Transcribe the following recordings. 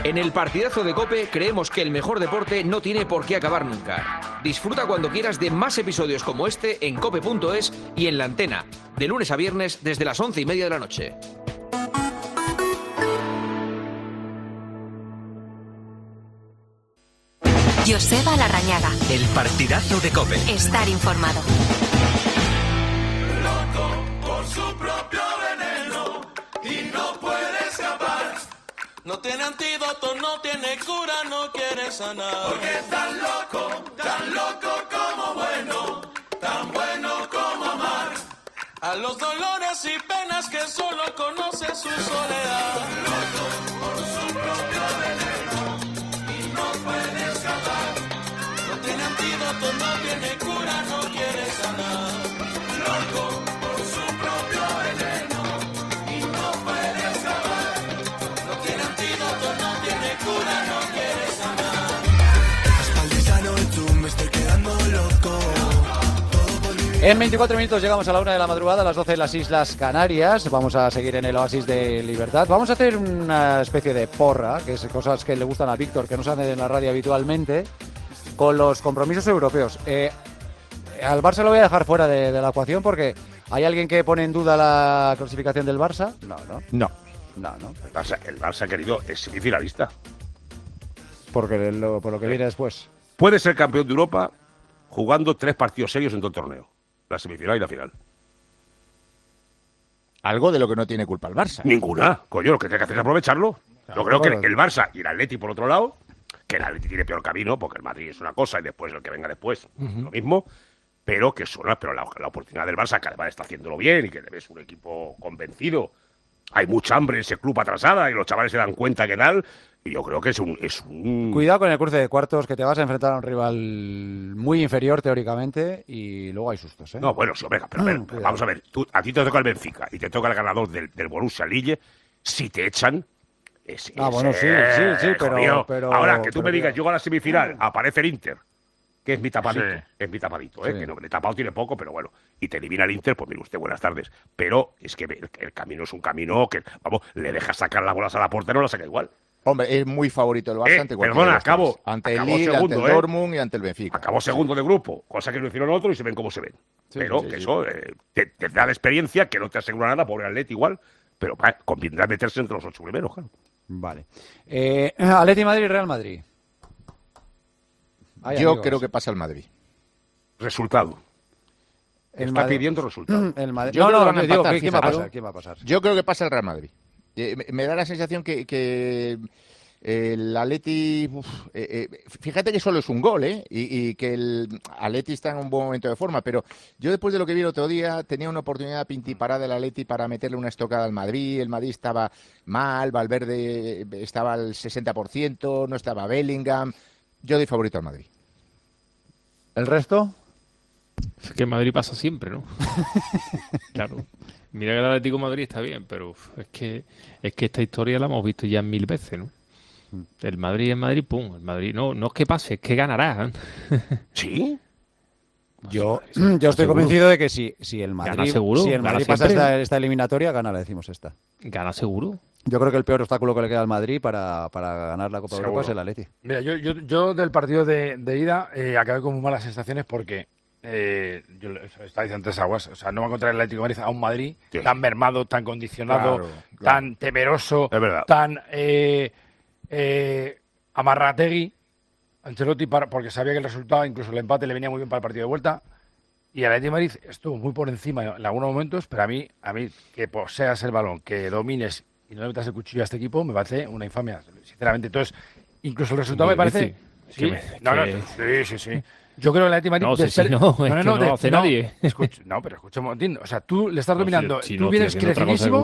En el partidazo de COPE creemos que el mejor deporte no tiene por qué acabar nunca. Disfruta cuando quieras de más episodios como este en cope.es y en La Antena, de lunes a viernes desde las 11:30 de la noche. Joseba Larrañaga. El partidazo de COPE. Estar informado. Loco por su propio veneno y no puede escapar. No tiene antídoto, no tiene cura, no quiere sanar. Porque es tan loco como bueno, tan bueno como amar. A los dolores y penas que solo conoce su soledad. Loco por su propio veneno y no puede escapar. No tiene antídoto, no tiene cura, no quiere sanar. Loco por su propio veneno y no puede escapar. No tiene antídoto, no tiene cura, no quiere sanar. Espaldizano, tú me estoy quedando loco. En 24 minutos llegamos a la 1 de la madrugada, a las 12 en las Islas Canarias. Vamos a seguir en el Oasis de Libertad. Vamos a hacer una especie de porra, que es cosas que le gustan a Víctor, que no se hacen en la radio habitualmente, con los compromisos europeos. Al Barça lo voy a dejar fuera de la ecuación porque ¿hay alguien que pone en duda la clasificación del Barça? No. El Barça, querido, es semifinalista. Por lo que viene después. Puede ser campeón de Europa jugando 3 partidos serios en todo el torneo. La semifinal y la final. Algo de lo que no tiene culpa el Barça. Ninguna. Coño, lo que tiene que hacer es aprovecharlo. Yo creo que el Barça y el Atleti por otro lado, que el Atleti tiene peor camino, porque el Madrid es una cosa y después el que venga después, lo mismo, pero la oportunidad del Barça, que además está haciéndolo bien y que es un equipo convencido. Hay mucha hambre en ese club atrasada y los chavales se dan cuenta que tal. Y yo creo que es un... Cuidado con el cruce de cuartos, que te vas a enfrentar a un rival muy inferior teóricamente y luego hay sustos, ¿eh? No, bueno, sí, venga, pero vamos a ver. A ti te toca el Benfica y te toca el ganador del Borussia Lille. Si te echan... sí, pero... Ahora, que tú me digas, llego a la semifinal, aparece el Inter, que es mi tapadito, que no, de tapado tiene poco, pero bueno, y te elimina el Inter, pues mire usted, buenas tardes. Pero es que el camino es un camino que, vamos, le dejas sacar las bolas a la puerta y no la saca igual. Hombre, es muy favorito el Barça ante cualquiera. Perdona, acabó el Lille, ante el Dortmund y ante el Benfica. Acabó segundo de grupo, cosa que no hicieron otros y se ven como se ven. Eso te da la experiencia que no te asegura nada, pobre Atleti igual, pero convendrá meterse entre los 8 primeros, claro. Vale. Atleti Madrid, Real Madrid. Yo creo que pasa el Madrid. Resultado. Está pidiendo resultado. ¿quién va a pasar? Yo creo que pasa el Real Madrid. Me da la sensación que el Atleti... fíjate que solo es un gol, y que el Atleti está en un buen momento de forma, pero yo después de lo que vi el otro día tenía una oportunidad pintiparada del Atleti para meterle una estocada al Madrid. El Madrid estaba mal, Valverde estaba al 60%, no estaba Bellingham. Yo doy favorito al Madrid. ¿El resto? Es que el Madrid pasa siempre, ¿no? Claro. Mira que el Atlético de Madrid está bien, pero es que esta historia la hemos visto ya 1000 veces, ¿no? El Madrid, pum. El Madrid no es que pase, es que ganará, ¿eh? ¿Sí? Yo estoy convencido de que si el Madrid, gana seguro, si el Madrid pasa esta eliminatoria, gana, le decimos esta. Gana seguro. Yo creo que el peor obstáculo que le queda al Madrid para ganar la Copa de Europa es el Atleti. Mira, yo del partido de ida acabé con muy malas sensaciones porque yo estaba diciendo antes Aguas, o sea, no va a encontrar el Atlético de Madrid a un Madrid tan mermado, tan condicionado, tan temeroso, tan amarrategui, Ancelotti, porque sabía que el resultado, incluso el empate, le venía muy bien para el partido de vuelta. Y el Atlético de Madrid estuvo muy por encima en algunos momentos, pero a mí que poseas el balón, que domines y no le metas el cuchillo a este equipo, me parece una infamia, sinceramente. Entonces, incluso el resultado me parece... Sí. Yo creo que el Atlético de Madrid... No lo hace nadie. Pero escucha un momentín. O sea, tú le estás dominando. Tú vienes crecidísimo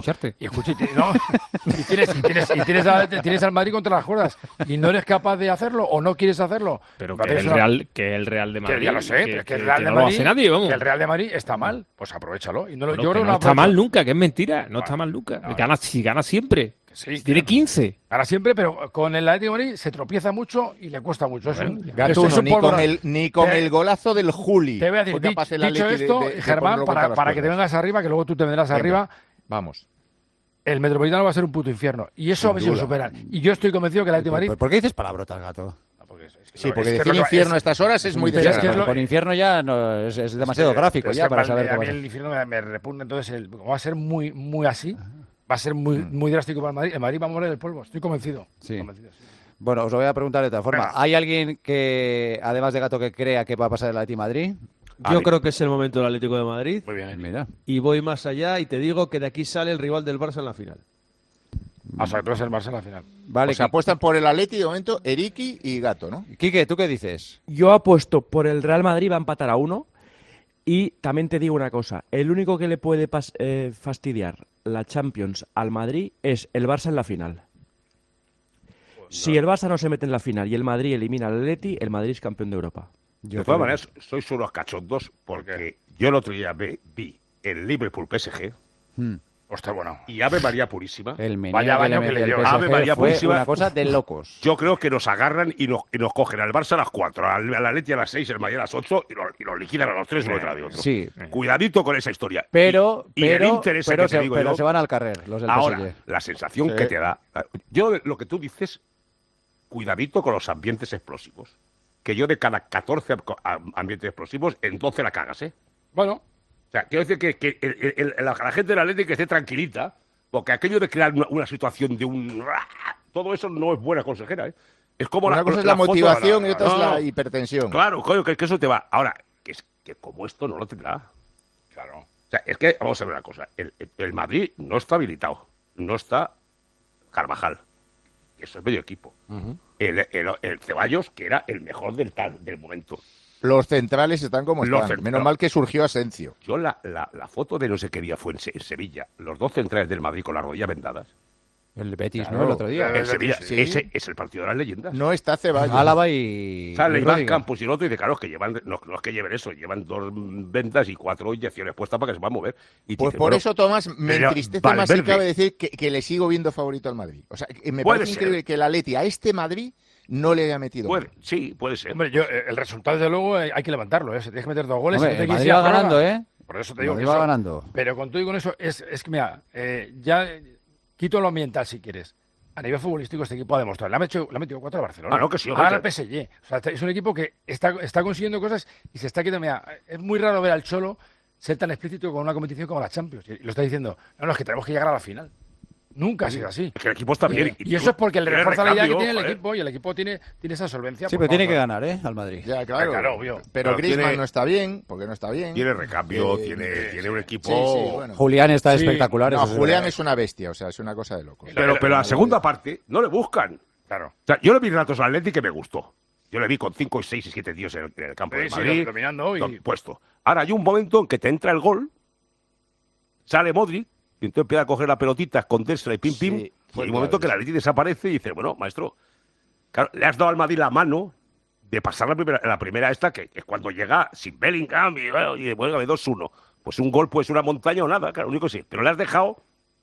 y tienes al Madrid contra las cuerdas y no eres capaz de hacerlo o no quieres hacerlo. Pero que el Real de Madrid... Ya lo sé, pero que el Real de Madrid... No lo hace nadie, vamos. Que el Real de Madrid está mal, pues aprovechalo. Y no está mal nunca, que es mentira. No está mal nunca. Gana siempre. Sí, tiene 15. Gana siempre, pero con el Atlético de Madrid se tropieza mucho y le cuesta mucho. Gatuno, ni con el golazo del Juli. Te voy a decir, dicho esto, Germán, para que te vengas arriba, que luego tú te vendrás arriba. Vamos. el Metropolitano va a ser un puto infierno. Y eso a ver si lo superan. Y yo estoy convencido que el Atlético de Madrid... ¿Por qué dices palabrotas, Gato? Porque decir infierno a estas horas es muy desagradable. Con infierno ya no, es demasiado gráfico ya para saber a cómo mí el infierno me repugna. Entonces, como va a ser muy así, va a ser muy drástico para el Madrid. El Madrid va a morir del polvo, estoy convencido. Sí. Bueno, os lo voy a preguntar de otra forma. ¿Hay alguien que, además de Gato, que crea que va a pasar el Atlético de Madrid? Yo creo que es el momento del Atlético de Madrid. Muy bien. Mira. Y voy más allá y te digo que de aquí sale el rival del Barça en la final. O sea, tú eres el Barça en la final. Vale, o sea, apuestan por el Atleti de momento, Eriki y Gato, ¿no? Quique, ¿tú qué dices? Yo apuesto por el Real Madrid, va a empatar a 1. Y también te digo una cosa, el único que le puede fastidiar la Champions al Madrid es el Barça en la final. Si el Barça no se mete en la final y el Madrid elimina al Atleti, el Madrid es campeón de Europa. De todas maneras, sois unos cachondos porque yo el otro día vi el Liverpool PSG. Hostia, bueno. Y Ave María Purísima. El meneo Vaya baño que le dio. Ave María fue Purísima. una cosa de locos. Yo creo que nos agarran y nos cogen al Barça a las 4, al Atleti a las 6, el Madrid a las 8 y nos liquidan a los 3 uno detrás de otro. Sí. Cuidadito con esa historia. Pero pero se van al carrer los del ahora, PSG. La sensación que te da. Yo, lo que tú dices, cuidadito con los ambientes explosivos. Que yo de cada 14 ambientes explosivos, en 12 la cagas, ¿eh? Bueno. O sea, quiero decir que la gente del Atlético que esté tranquilita, porque aquello de crear una situación de un... Todo eso no es buena consejera, ¿eh? Es como una cosa es la motivación y otra es la hipertensión. Claro, coño, que eso te va. Ahora, que como esto no lo tendrá. Claro. O sea, es que, vamos a ver una cosa. El Madrid no está habilitado. No está Carvajal. Eso es medio equipo. El Ceballos, que era el mejor del momento. Los centrales están como están. Menos mal que surgió Asensio. Yo la foto de no sé qué día fue en Sevilla. Los dos centrales del Madrid con las rodillas vendadas. El Betis, ¿no? El otro día. En Sevilla. Sí. Ese es el partido de las leyendas. No está Ceballos. Álava y... Sale Iván Campos y el otro y dice, claro, que llevan, no es que lleven eso, llevan 2 ventas y 4 inyecciones puestas para que se puedan mover. Y pues dice, por bueno, eso, Tomás, me entristece más si cabe decir que le sigo viendo favorito al Madrid. O sea, me parece increíble que el Atleti a este Madrid no le haya metido. Sí, puede ser. Hombre, el resultado, desde luego, hay que levantarlo, ¿eh? Se tienes que meter 2 goles. Hombre, y el Madrid va ganando, ¿eh? Por eso te digo que va ganando. Pero con todo y con eso, es que mira, ya quito lo ambiental si quieres. A nivel futbolístico este equipo ha demostrado. Le ha metido 4 a Barcelona. Ah, no, que sí. Ahora el PSG. O sea, es un equipo que está consiguiendo cosas y se está quitando. Mira, es muy raro ver al Cholo ser tan explícito con una competición como la Champions. Y lo está diciendo, no, es que tenemos que llegar a la final. Nunca ha sido así. Es que el equipo está bien. Y eso es porque le refuerza la idea que tiene el equipo y el equipo tiene esa solvencia. Sí, pero tiene que ganar, ¿eh? Al Madrid. Ya, claro, obvio. Pero Griezmann no está bien, porque no está bien. Tiene recambio, tiene un equipo... Sí, bueno. Julián está espectacular. No, Julián es una bestia, o sea, es una cosa de loco. Pero la segunda parte no le buscan. Claro. O sea, yo le vi ratos al Atleti que me gustó. Yo le vi con 5, 6 y 7 tíos en el campo de Madrid. Dominando y... Puesto. Ahora hay un momento en que te entra el gol, sale Modric, y entonces empieza a coger la pelotita, escondérsela y pim, pim. Y hay un momento que el Atleti desaparece y dice, bueno, maestro, claro, le has dado al Madrid la mano de pasar la primera esta, que es cuando llega sin Bellingham y bueno, 2-1. Pues un gol puede ser una montaña o nada, claro, único sí. Pero le has dejado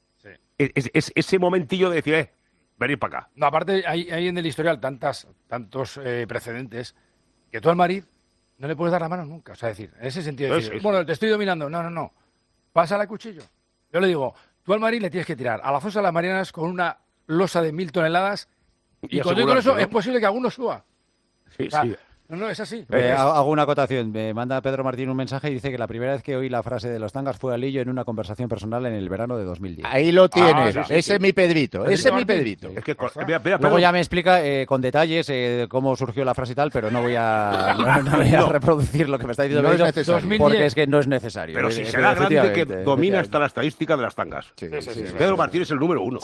es ese momentillo de decir, venid para acá. No, aparte, hay en el historial tantos precedentes que tú al Madrid no le puedes dar la mano nunca. O sea, decir, en ese sentido, decir, bueno, te estoy dominando. No. Pásale el cuchillo. Yo le digo, tú al Madrid le tienes que tirar a la fosa de las Marianas con una losa de 1000 toneladas y con eso es posible que alguno suba. Sí, o sea, sí. No, es así. Hago una acotación. Me manda Pedro Martín un mensaje y dice que la primera vez que oí la frase de los tangas fue a Lillo en una conversación personal en el verano de 2010. Ahí lo tienes. Ese es mi Pedrito. Ese es mi Pedrito. Es que, luego ya me explica con detalles cómo surgió la frase y tal, pero no voy a reproducir lo que me está diciendo Pedro, porque es que no es necesario. Pero si será grande que domina hasta la estadística de las tangas. Pedro Martín es el número 1.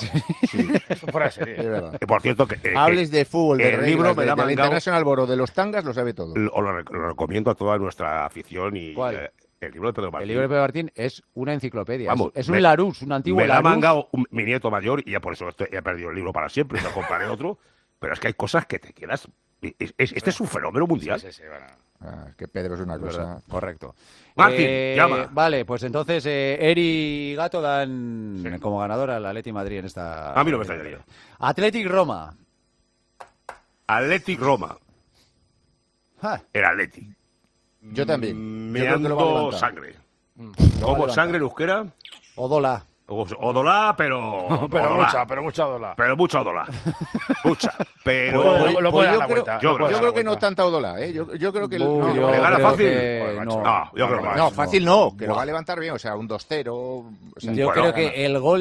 Por cierto, que hables de fútbol, de libro de la International Boro, de los tangas, lo sabe todo. Lo recomiendo a toda nuestra afición y el libro de Pedro Martín. El libro de Pedro Martín es una enciclopedia. Vamos, es un Larousse, un antiguo Larousse. Me lo ha mangado mi nieto mayor y ya por eso he perdido el libro para siempre. No compraré otro. Pero es que hay cosas que te quedas... Este es un fenómeno mundial. Es que Pedro es una cosa... Correcto. Martín, llama. Vale, pues entonces Eri y Gato dan como ganadora al Atleti Madrid en esta... A mí no me extrañaría. Athletic Roma. Athletic Roma. El Atleti. Yo también. Meando sangre. ¿Cómo sangre en euskera? Odola. Odolá, pero... Pero odolá. mucha odolá. Pero mucha odolá. Mucha. Pero... Yo creo que no tanta odolá, ¿eh? Yo creo que... ¿Le gana fácil? No, yo creo que no, fácil no, que lo va a levantar bien, o sea, un 2-0. O sea, yo creo que el gol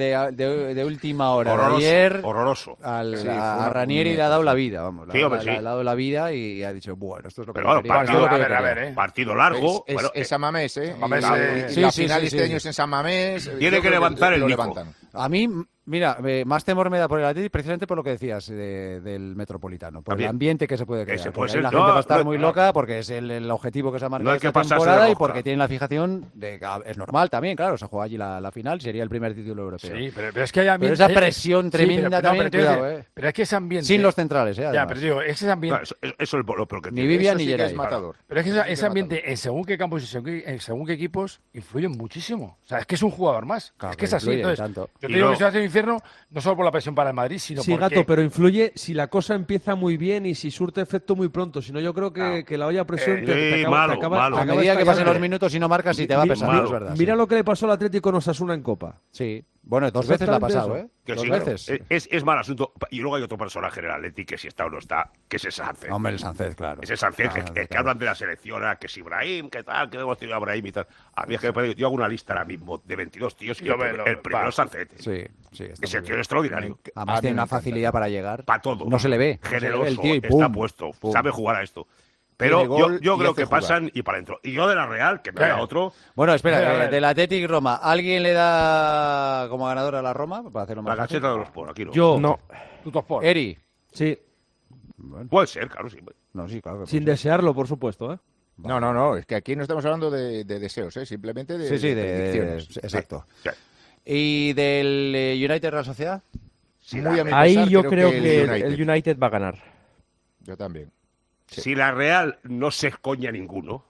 de última hora de ayer... Horroroso. A Ranieri le ha dado la vida, vamos. Le ha dado la vida y ha dicho, bueno, esto es lo que quería. Partido largo. Es San Mamés, ¿eh? La final este año es en San Mamés. Tiene que levantar el Nico. A mí, mira, más temor me da por el Atleti precisamente por lo que decías del Metropolitano, por el ambiente que se puede crear. La gente va a estar muy loca porque es el objetivo que se ha marcado esta temporada y porque tienen la fijación de es normal también, claro, se juega allí la final, sería el primer título europeo. Sí, pero es que hay ambiente, pero esa presión tremenda también, cuidado, pero es que ese ambiente... Sin los centrales, Ya, pero digo, ese ambiente... Eso es lo que ni Vivian ni Geray. Pero es que ese ambiente, en según qué campos y según qué equipos, influye muchísimo. O sea, es que es un jugador más. Es que es así. Entonces, yo te digo que se hace el infierno no solo por la presión para el Madrid, sino sí, porque... Gato, pero influye si la cosa empieza muy bien y si surte efecto muy pronto. Si no, yo creo que la olla a presión te acaba a medida que pasen los minutos y no marcas y te va a pesar, es verdad. Mira lo que le pasó al Atlético Osasuna en Copa. Sí. Bueno, dos veces le ha pasado, ¿eh? Dos veces. Es mal asunto. Y luego hay otro personaje en el Atleti que si está o no está, que es el Sánchez. Hombre, el Sánchez, claro. Ese Sánchez que hablan de la selección, que si Ibrahim, que tal, que debo decir a Ibrahim y tal. A mí es que yo hago una lista ahora mismo de 22 tíos y el primero es Sánchez. Sí. Ese tío es extraordinario. Además tiene una facilidad para llegar. Para todo. No se le ve. Generoso, el tío y está puesto, sabe jugar a esto. Pero yo creo que pasan y para adentro. Y yo de la Real, que me da otro... Bueno, espera, del Athletic Roma, ¿alguien le da como ganador a la Roma? Para hacerlo más la gacheta de los Sport, aquí no. Yo no. Tuttosport. Eri. Sí. Bueno. Puede ser, claro, sí. No, sí, claro. Sin desearlo, por supuesto, ¿eh? No, es que aquí no estamos hablando de deseos, ¿eh? Simplemente de predicciones. Exacto. Sí. ¿Y del United Real Sociedad? Sí, muy a mi ahí pesar, yo creo que el el United va a ganar. Yo también. Sí. Si la Real no se escoña ninguno,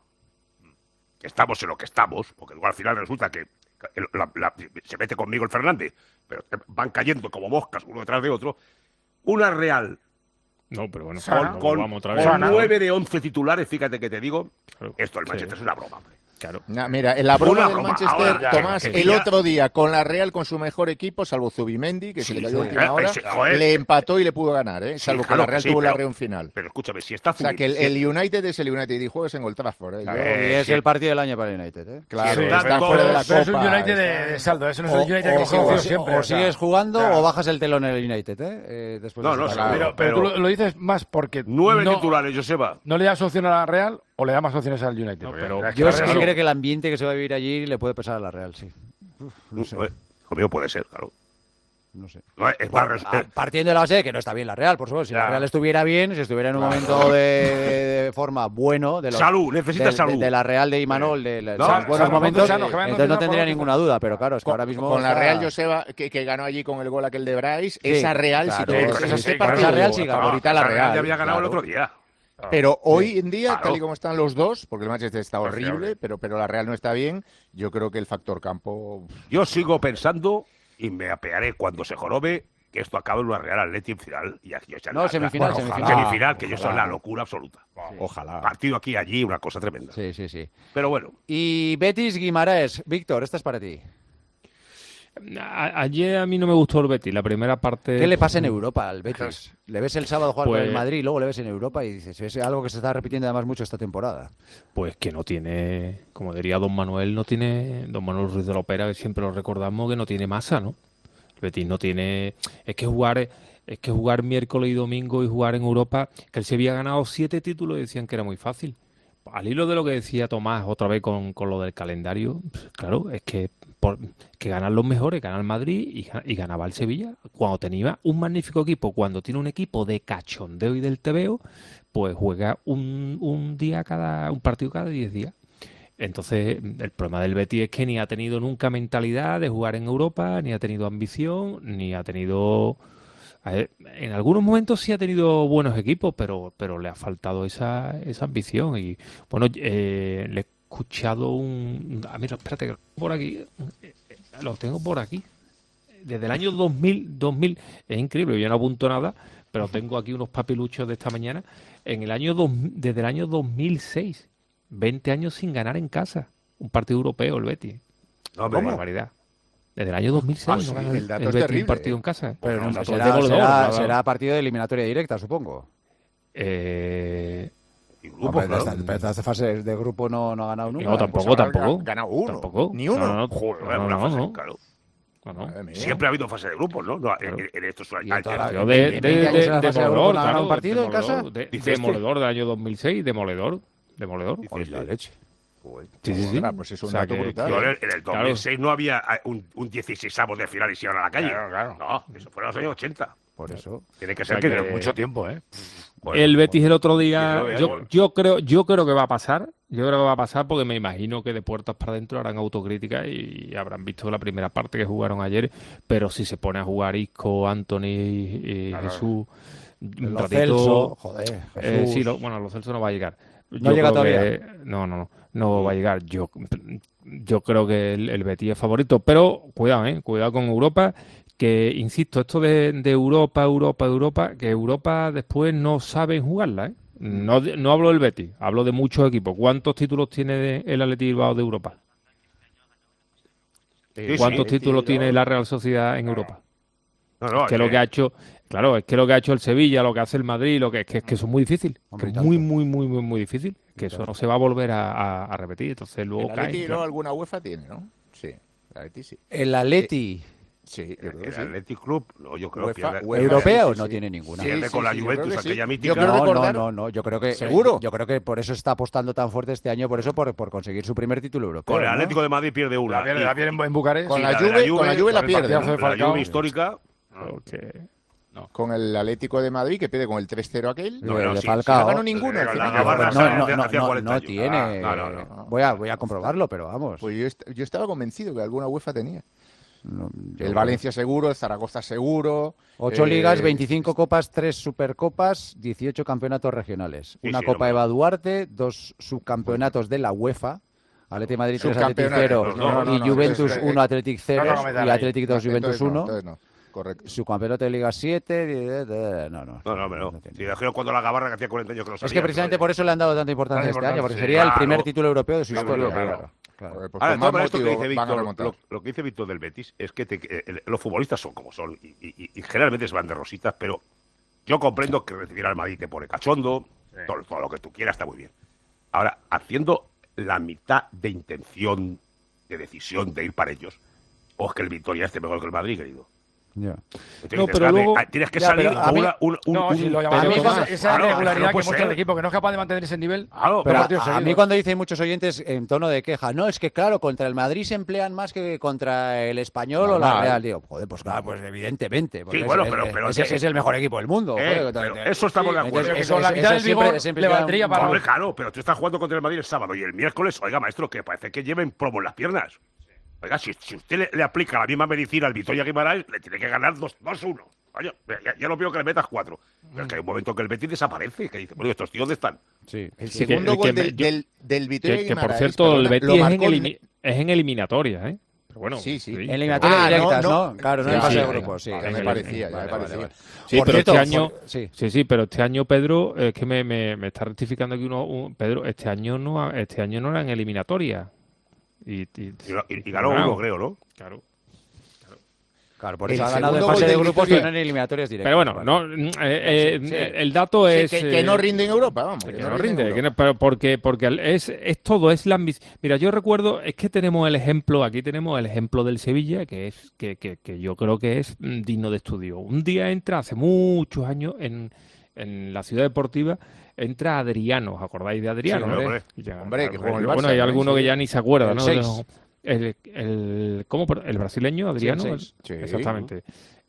que estamos en lo que estamos, porque luego al final resulta que se mete conmigo el Fernández, pero van cayendo como moscas uno detrás de otro, una Real no, pero bueno, con 9 de 11 titulares, fíjate que te digo, esto el Manchester es una broma, hombre. Claro. Mira, en la broma del Manchester, ahora, Tomás, el otro día con la Real con su mejor equipo, salvo Zubimendi, que se le cayó a última hora, le empató y le pudo ganar, ¿eh? Salvo que la Real tuvo la reunión final. Pero escúchame, si está Zubimendi... O sea, que el United es el United y juegas en Old Trafford, ¿eh? Y es el partido del año para el United, ¿eh? Claro, están fuera de la Copa. Es un United de saldo, eso no es el United que hemos conocido siempre. O sigues jugando o bajas el telón en el United, ¿eh? Después pero tú lo dices más porque... 9 titulares, Joseba. ¿No le das opción a la Real o le da más opciones al United? No, pero yo es que creo que el ambiente que se va a vivir allí le puede pesar a la Real, sí. No sé. Conmigo puede ser, claro. No sé. Partiendo de la base de que no está bien la Real, por supuesto. Si la Real estuviera bien, si estuviera en un momento de forma bueno, salud, necesita salud. De la Real de Imanol, de los buenos momentos, entonces no tendría ninguna duda. Pero claro, es que ahora mismo. Con la Real Joseba, que ganó allí con el gol aquel de Bryce, esa Real sí. Esa Real sí, ahorita la Real. Ya había ganado el otro día. Pero hoy en día, tal y como están los dos, porque el Manchester está horrible, pero la Real no está bien, yo creo que el factor campo... Yo sigo pensando, y me apearé cuando se jorobe, que esto acabe en una Real Atleti en final. Y aquí, semifinal, que yo soy la locura absoluta. Ojalá. Partido aquí, allí, una cosa tremenda. Sí. Pero bueno. Y Betis Guimaraes. Víctor, esta es para ti. Ayer a mí no me gustó el Betis, la primera parte... ¿Qué le pasa en Europa al Betis? Le ves el sábado jugar con el Madrid y luego le ves en Europa y dices, es algo que se está repitiendo además mucho esta temporada. Pues que no tiene, como diría Don Manuel Ruiz de la Opera, que siempre lo recordamos, que no tiene masa, ¿no? El Betis no tiene... Es que jugar miércoles y domingo y jugar en Europa, que él se había ganado 7 títulos y decían que era muy fácil. Al hilo de lo que decía Tomás otra vez con lo del calendario, claro, es que ganan los mejores, gana el Madrid y ganaba el Sevilla. Cuando tenía un magnífico equipo, cuando tiene un equipo de cachondeo y del tebeo, pues juega un partido cada 10 días. Entonces, el problema del Betis es que ni ha tenido nunca mentalidad de jugar en Europa, ni ha tenido ambición, ni ha tenido... En algunos momentos sí ha tenido buenos equipos, pero le ha faltado esa ambición. Y bueno, le he escuchado mira, espérate, que por aquí lo tengo por aquí. Desde el año 2000 es increíble, yo no apunto nada, pero tengo aquí unos papiluchos de esta mañana. Desde el año 2006, 20 años sin ganar en casa un partido europeo el Betis. No, barbaridad. Desde el año 2006 no gana el Betis un partido en casa. Pero no, será partido de eliminatoria directa, supongo. Grupo, pero esta fase de grupo no ha ganado nunca. No, tampoco. Ganado uno. Tampoco. Ni uno. No. Claro. Siempre ha habido fase de grupos, ¿no? En estos años. Demoledor, ¿ganado un partido en casa? Demoledor del año 2006, demoledor. Joder, la leche. Sí. Pues es un dato brutal. En el 2006 no había un 16avos de final y se iban a la calle. Claro. No, eso fue en los años 80. Por eso. Tiene que ser que mucho tiempo, ¿eh? Bueno, el Betis el otro día, yo creo que va a pasar. Yo creo que va a pasar porque me imagino que de puertas para adentro harán autocrítica y habrán visto la primera parte que jugaron ayer. Pero si se pone a jugar Isco, Anthony y Jesús, un ratito, Celso, joder. Sí, los Celso no va a llegar. No llega todavía. No va a llegar. Yo creo que el Betis es favorito, pero cuidado con Europa. Que, insisto, esto de Europa, que Europa después no saben jugarla, ¿eh? No hablo del Betis, hablo de muchos equipos. ¿Cuántos títulos tiene el Athletic Bilbao de Europa? ¿Cuántos títulos tiene la Real Sociedad en Europa? Lo que ha hecho, claro, es que lo que ha hecho el Sevilla, lo que hace el Madrid, es que eso es muy difícil, muy difícil, que eso no se va a volver a repetir. Entonces luego el Athletic alguna UEFA tiene, ¿no? Sí, el Athletic sí. El Athletic. Sí, yo creo que sí. El Athletic Club, yo creo que europeo no tiene ninguna. Pierde con la Juventus, aquella mítica. No, yo creo que seguro. Yo creo que por eso está apostando tan fuerte este año, por conseguir su primer título europeo. Con el Atlético de Madrid pierde una. La pierde en Bucarest. Con la Juve la pierde. La Juve histórica. Con el Atlético de Madrid, que pierde con el 3-0 aquel. No ganó ninguno. No tiene. Voy a comprobarlo, pero vamos. Pues yo estaba convencido que alguna UEFA tenía. El Valencia seguro, el Zaragoza seguro. 8 ligas, 25 copas, 3 supercopas, 18 campeonatos regionales. Una Copa Eva Duarte, 2 subcampeonatos de la UEFA. Atlético de Madrid 3, Atlético 0 y Juventus 1, Atlético 0 y Atlético 2, Juventus 1. Correcto. Su campeonato de Liga 7. No. Si dejó cuando la Gabarra que hacía 40 años que no sabía. Es que precisamente por eso le han dado tanta importancia este año, porque sería el primer título europeo de su historia. Claro. Ahora, esto que dice Víctor, lo que dice Víctor del Betis es que los futbolistas son como son y generalmente se van de rositas, pero yo comprendo que recibir al Madrid te pone cachondo, todo lo que tú quieras está muy bien. Ahora, haciendo la mitad de intención, de decisión de ir para ellos, o es que el Victoria esté mejor que el Madrid, querido. Ya. Pero luego tienes que salir esa regularidad que muestra el equipo, que no es capaz de mantener ese nivel. A mí cuando dicen muchos oyentes en tono de queja, no, es que claro, contra el Madrid se emplean más que contra el Español o la Real. Digo, joder, pues claro, pues evidentemente. Sí, bueno, pero es el mejor equipo del mundo. Eso estamos de acuerdo. Con la mitad del vigor le valdría para... Claro, pero tú estás jugando contra el Madrid el sábado y el miércoles, oiga, maestro, que parece que lleven plomo en las piernas. Oiga, si usted le aplica la misma medicina al Vitoria Guimarães, le tiene que ganar 2-1. Oye, ya lo veo que le metas 4. Pero es que hay un momento que el Betis desaparece, que dice, bueno, ¿estos tíos dónde están? Sí. El segundo gol del Vitoria Guimarães. Que por cierto, el Betis es en eliminatoria, ¿eh? Pero bueno, sí. Eliminatorias directas, ¿no? Claro, no en fase de grupos, sí. Ya me parecía. Sí, pero este año, pero este año, Pedro, es que me está rectificando aquí Pedro, este año no era en eliminatoria. Y ganó uno, creo, ¿no? Claro, por eso ha ganado en fase de grupos, pero no en eliminatorias directas. Pero bueno, el dato es... Que no rinde en Europa, vamos. Que no rinde, porque es todo, es la ambición. Mira, yo recuerdo, es que tenemos el ejemplo del Sevilla, que yo creo que es digno de estudio. Un día entra, hace muchos años, en la ciudad deportiva, entra Adriano, ¿os acordáis de Adriano? Sí, hombre, que juega en el Barça. Bueno, hay alguno que ya ni se acuerda, ¿no? El brasileño, Adriano. Sí. Exactamente.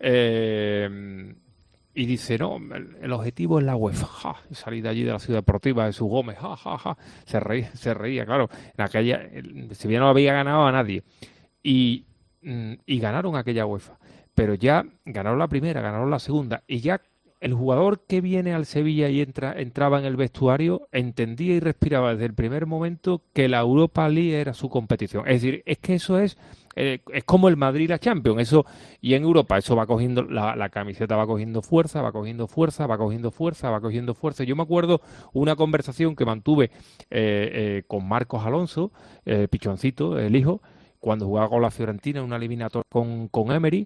Y dice, no, el objetivo es la UEFA. Salir de allí de la ciudad deportiva de su Gómez. Se reía, claro. En aquella, Sevilla no había ganado a nadie. Y ganaron aquella UEFA. Pero ya ganaron la primera, ganaron la segunda. Y ya el jugador que viene al Sevilla y entraba en el vestuario entendía y respiraba desde el primer momento que la Europa League era su competición. Es decir, es que eso es como el Madrid y la Champions. Eso, y en Europa eso va cogiendo, la camiseta va cogiendo fuerza. Yo me acuerdo una conversación que mantuve con Marcos Alonso, Pichoncito, el hijo, cuando jugaba con la Fiorentina, una eliminatoria con Emery,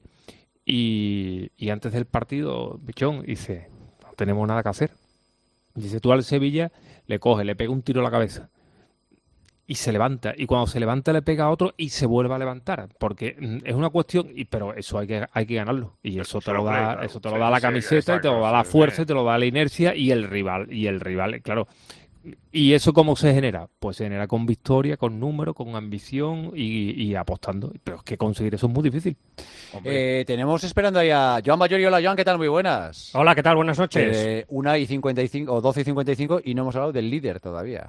y antes del partido, Pichón dice, no tenemos nada que hacer. Dice, tú al Sevilla le coge, le pega un tiro a la cabeza y se levanta. Y cuando se levanta le pega a otro y se vuelve a levantar. Porque es una cuestión, pero eso hay que ganarlo. Y eso te lo da, eso te lo da la camiseta, y te lo da la fuerza, y te lo da la inercia y el rival, claro. ¿Y eso cómo se genera? Pues se genera con victoria, con número, con ambición y apostando. Pero es que conseguir eso es muy difícil. Tenemos esperando ahí a Joan Ballori. Hola, Joan, ¿qué tal? Muy buenas. Hola, ¿qué tal? Buenas noches. 1:55 o 12:55 y no hemos hablado del líder todavía.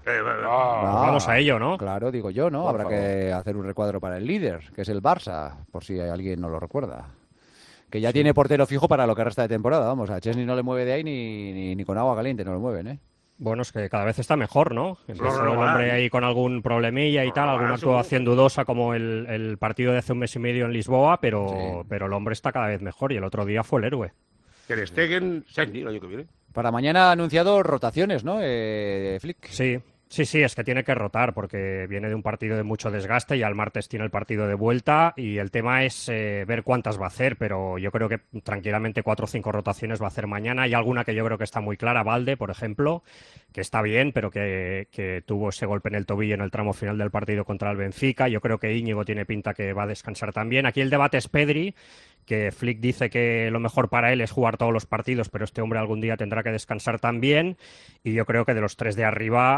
Vamos a ello, ¿no? Claro, digo yo, ¿no? Habrá que hacer un recuadro para el líder, que es el Barça, por si alguien no lo recuerda. Que ya tiene portero fijo para lo que resta de temporada. Vamos, a Chesney no le mueve de ahí ni con agua caliente no lo mueven, ¿eh? Bueno, es que cada vez está mejor, ¿no? Empezó el hombre ahí con algún problemilla y tal, alguna actuación dudosa como el partido de hace un mes y medio en Lisboa, pero el hombre está cada vez mejor y el otro día fue el héroe. Ter Stegen, Chesney el año que viene. Para mañana ha anunciado rotaciones, ¿no, Flick? Sí, es que tiene que rotar porque viene de un partido de mucho desgaste y al martes tiene el partido de vuelta y el tema es ver cuántas va a hacer, pero yo creo que tranquilamente 4 o 5 rotaciones va a hacer mañana. Hay alguna que yo creo que está muy clara, Valde, por ejemplo, que está bien, pero que tuvo ese golpe en el tobillo en el tramo final del partido contra el Benfica. Yo creo que Íñigo tiene pinta que va a descansar también. Aquí el debate es Pedri, que Flick dice que lo mejor para él es jugar todos los partidos, pero este hombre algún día tendrá que descansar también, y yo creo que de los 3 de arriba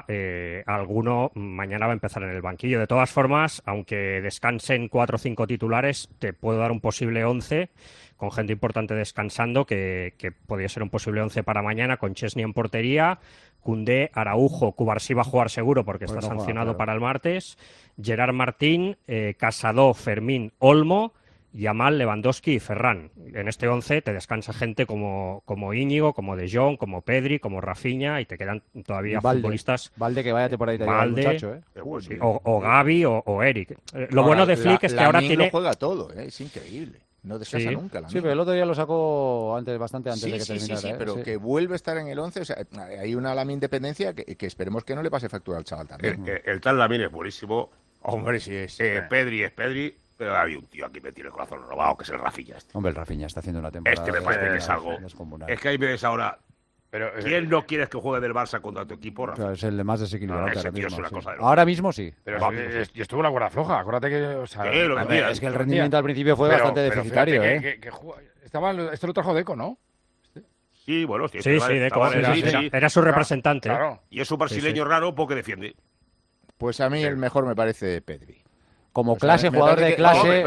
alguno mañana va a empezar en el banquillo. De todas formas, aunque descansen 4 o 5 titulares, te puedo dar un posible 11 con gente importante descansando, que podría ser un posible 11 para mañana, con Chesney en portería, Koundé, Araujo, Cubarsí va a jugar seguro porque está sancionado para el martes, Gerard Martín, Casado, Fermín, Olmo, Yamal, Lewandowski y Ferran. En este 11 te descansa gente como Íñigo, como De Jong, como Pedri, como Rafinha, y te quedan todavía futbolistas. Valde, que vaya por ahí el muchacho, ¿eh? Sí, o Gavi o Eric. Lo bueno de Flick es que ahora tiene... lo juega todo, es increíble. No descansa nunca. Sí, pero el otro día lo sacó bastante antes de que terminara. Sí, pero que vuelve a estar en el 11. O sea, hay una Lamine independencia que esperemos que no le pase factura al chaval también. El tal Lamine es buenísimo. Hombre, sí es. Pedri es Pedri. Pero había un tío aquí me tiene el corazón robado, que es el Rafinha. Hombre, el Rafinha está haciendo una temporada. Me parece que es algo. Es que ahí me ves ahora. Pero, ¿quién no quieres que juegue del Barça contra tu equipo, Rafa? Es el más desequilibrado ahora mismo. Es una cosa de ahora mismo sí. Pero y estuvo la cuerda floja. Acuérdate que. O sea, es que el rendimiento al principio fue bastante deficitario. Esto lo trajo Deco, ¿no? Sí, bueno. Sí, Deco. Era su representante. Claro. Y es un brasileño raro porque defiende. Pues a mí el mejor me parece Pedri. Como clase, jugador de clase.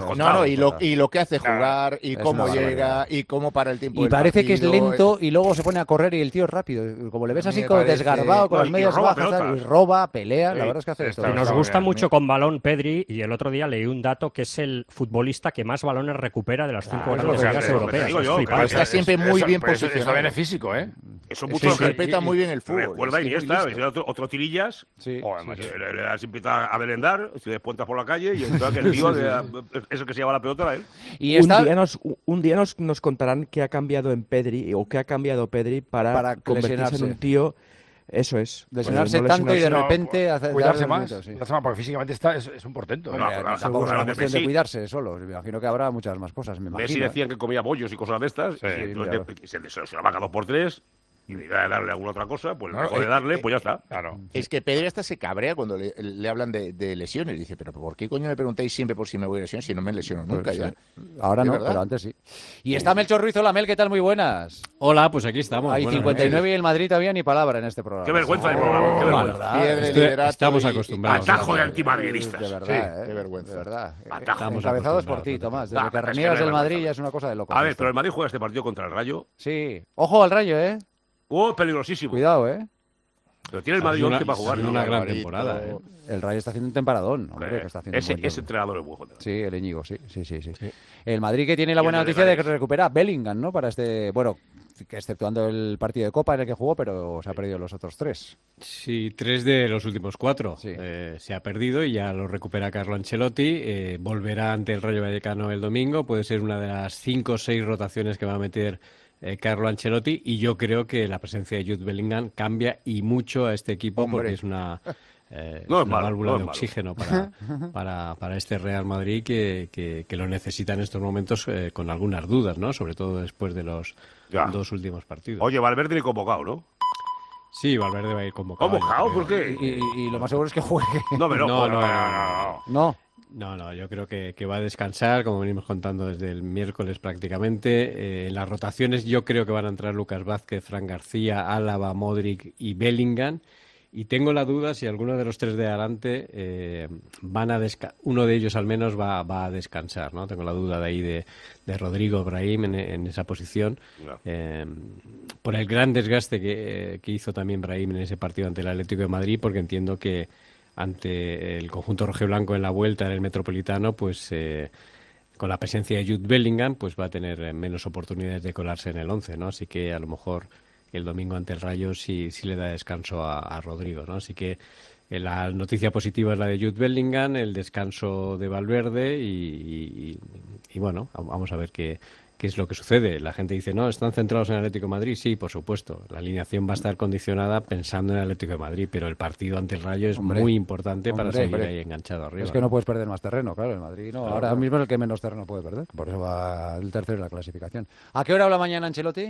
Y lo que hace jugar, y cómo llega, y cómo para el tiempo. Y parece que es lento y luego se pone a correr y el tío es rápido. Como le ves así como desgarbado, con las medias bajas, y roba, pelea. La verdad es que hace esto. Nos gusta mucho con balón Pedri, y el otro día leí un dato que es el futbolista que más balones recupera de las 5 ligas europeas. Está siempre muy bien posicionado. Eso viene físico, ¿eh? Eso mucho interpreta muy bien el fútbol. Recuerda Iniesta, otro tirillas. Le das invitado a merendar, si despuentas por la calle y entonces el tío eso que se llama la pelota era él. Y un día nos contarán qué ha cambiado en Pedri o qué ha cambiado Pedri para convertirse en un tío. Eso es. Lesionarse tanto y de repente cuidarse más. Porque físicamente es un portento. Tampoco es una cuestión de cuidarse solo. Me imagino que habrá muchas más cosas. Messi decían que comía bollos y cosas de estas. Y se lesionaba cada 2 por 3. Y la idea de darle alguna otra cosa, pues mejor de darle, pues ya está. Claro. Es que Pedri hasta se cabrea cuando le hablan de lesiones. Dice, pero ¿por qué coño me preguntáis siempre por si me voy a lesionar si no me lesiono nunca? Ya? Ahora no, pero antes sí. Y está Melchor Ruiz. Hola, Mel, ¿qué tal? Muy buenas. Hola, pues aquí estamos. Hay 59 y el Madrid todavía ni palabra en este programa. Qué vergüenza de programa. Qué vergüenza. Estamos acostumbrados. Atajo de antimadridistas. De verdad, qué vergüenza. De verdad. Encabezados por ti, Tomás. Desde que reniegas del Madrid ya es una cosa de loco. A ver, pero el Madrid juega este partido contra el Rayo. Sí. Ojo al Rayo, ¿eh? Peligrosísimo. Cuidado, ¿eh? Pero tiene el Madrid 11 para jugar. Es una gran temporada. El Rayo está haciendo un temporadón. Hombre, que está haciendo ese entrenador es bueno. Sí, el Íñigo, sí. El Madrid que tiene la buena noticia de que recupera a Bellingham, ¿no? Para bueno, que exceptuando el partido de Copa en el que jugó, pero se ha perdido los otros 3. Sí, 3 de los últimos 4. Sí. Se ha perdido y ya lo recupera Carlo Ancelotti. Volverá ante el Rayo Vallecano el domingo. Puede ser una de las 5 o 6 rotaciones que va a meter Carlo Ancelotti, y yo creo que la presencia de Jude Bellingham cambia y mucho a este equipo. Porque es una una válvula de oxígeno para este Real Madrid que lo necesita en estos momentos con algunas dudas, ¿no? Sobre todo después de los 2 últimos partidos. Oye, Valverde ni convocado, ¿no? Sí, Valverde va a ir convocado. ¿Convocado? ¿Por qué? Y lo más seguro es que juegue. No, yo creo que va a descansar, como venimos contando desde el miércoles prácticamente. En las rotaciones yo creo que van a entrar Lucas Vázquez, Fran García, Álava, Modric y Bellingham. Y tengo la duda si alguno de los 3 de adelante uno de ellos al menos va a descansar, ¿no? Tengo la duda de ahí de Rodrigo Brahim en esa posición. Por el gran desgaste que hizo también Brahim en ese partido ante el Atlético de Madrid, porque entiendo que ante el conjunto rojiblanco en la vuelta en el Metropolitano, pues con la presencia de Jude Bellingham, pues va a tener menos oportunidades de colarse en el 11, ¿no? Así que a lo mejor el domingo ante el Rayo sí le da descanso a Rodrigo, ¿no? Así que la noticia positiva es la de Jude Bellingham, el descanso de Valverde y bueno, vamos a ver qué es lo que sucede. La gente dice, no, ¿están centrados en el Atlético de Madrid? Sí, por supuesto. La alineación va a estar condicionada pensando en el Atlético de Madrid, pero el partido ante el Rayo es muy importante para seguir ahí enganchado arriba. Es que no puedes perder más terreno, claro, el Madrid no. Ahora mismo es el que menos terreno puede perder, por eso va el tercero en la clasificación. ¿A qué hora habla mañana Ancelotti?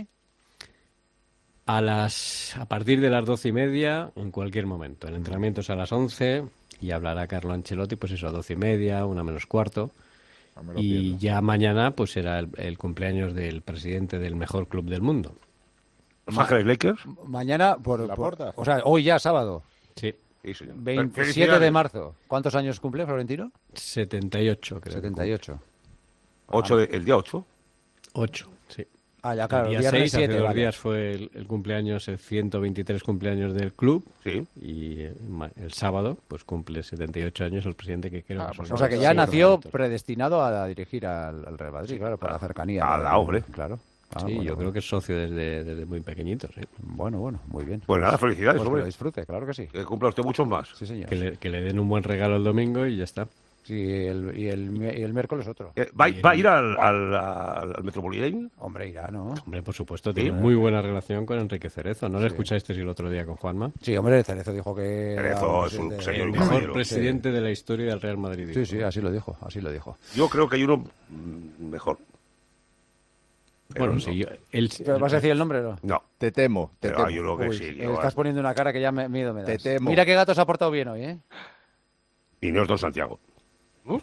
A partir de las 12:30, en cualquier momento. El entrenamiento es a las 11 y hablará Carlo Ancelotti, pues eso, a 12:30, 1:45. Y ya mañana pues será el cumpleaños del presidente del mejor club del mundo. ¿Los Ángeles Lakers? Mañana, o sea, hoy ya, sábado. Sí. 27 de marzo. ¿Cuántos años cumple Florentino? 78, creo. 78. ¿El día 8? 8, sí. Ah, ya, claro, el día 6, hace 2 días fue el cumpleaños, el 123 cumpleaños del club. Sí. Y el sábado, pues cumple 78 años el presidente que creo. Pues o sea, que ya nació predestinado a dirigir al Real Madrid, claro, por la cercanía. A la obra. Claro. Sí, yo creo que es socio desde muy pequeñito. Sí. Bueno, muy bien. Pues nada, felicidades, hombre. Que lo disfrute, claro que sí. Que cumpla usted muchos más. Sí, señor. Que le den un buen regalo el domingo y ya está. Sí, y el miércoles otro. ¿Va a ir al Metropolitano? Hombre, irá, ¿no? Hombre, por supuesto, tiene muy buena relación con Enrique Cerezo. ¿No le escuchaste el otro día con Juanma? Sí, hombre, Cerezo dijo que... Cerezo es un señor. El mejor presidente de la historia del Real Madrid. Sí, sí, así lo dijo. Yo creo que hay uno mejor. Bueno, no. Sí, ¿Vas a decir el nombre o no? No. Te temo. Hay uno que sí. Estás poniendo una cara que ya miedo me das. Te temo. Mira qué gato se ha portado bien hoy, ¿eh? Y no es Don Santiago. No.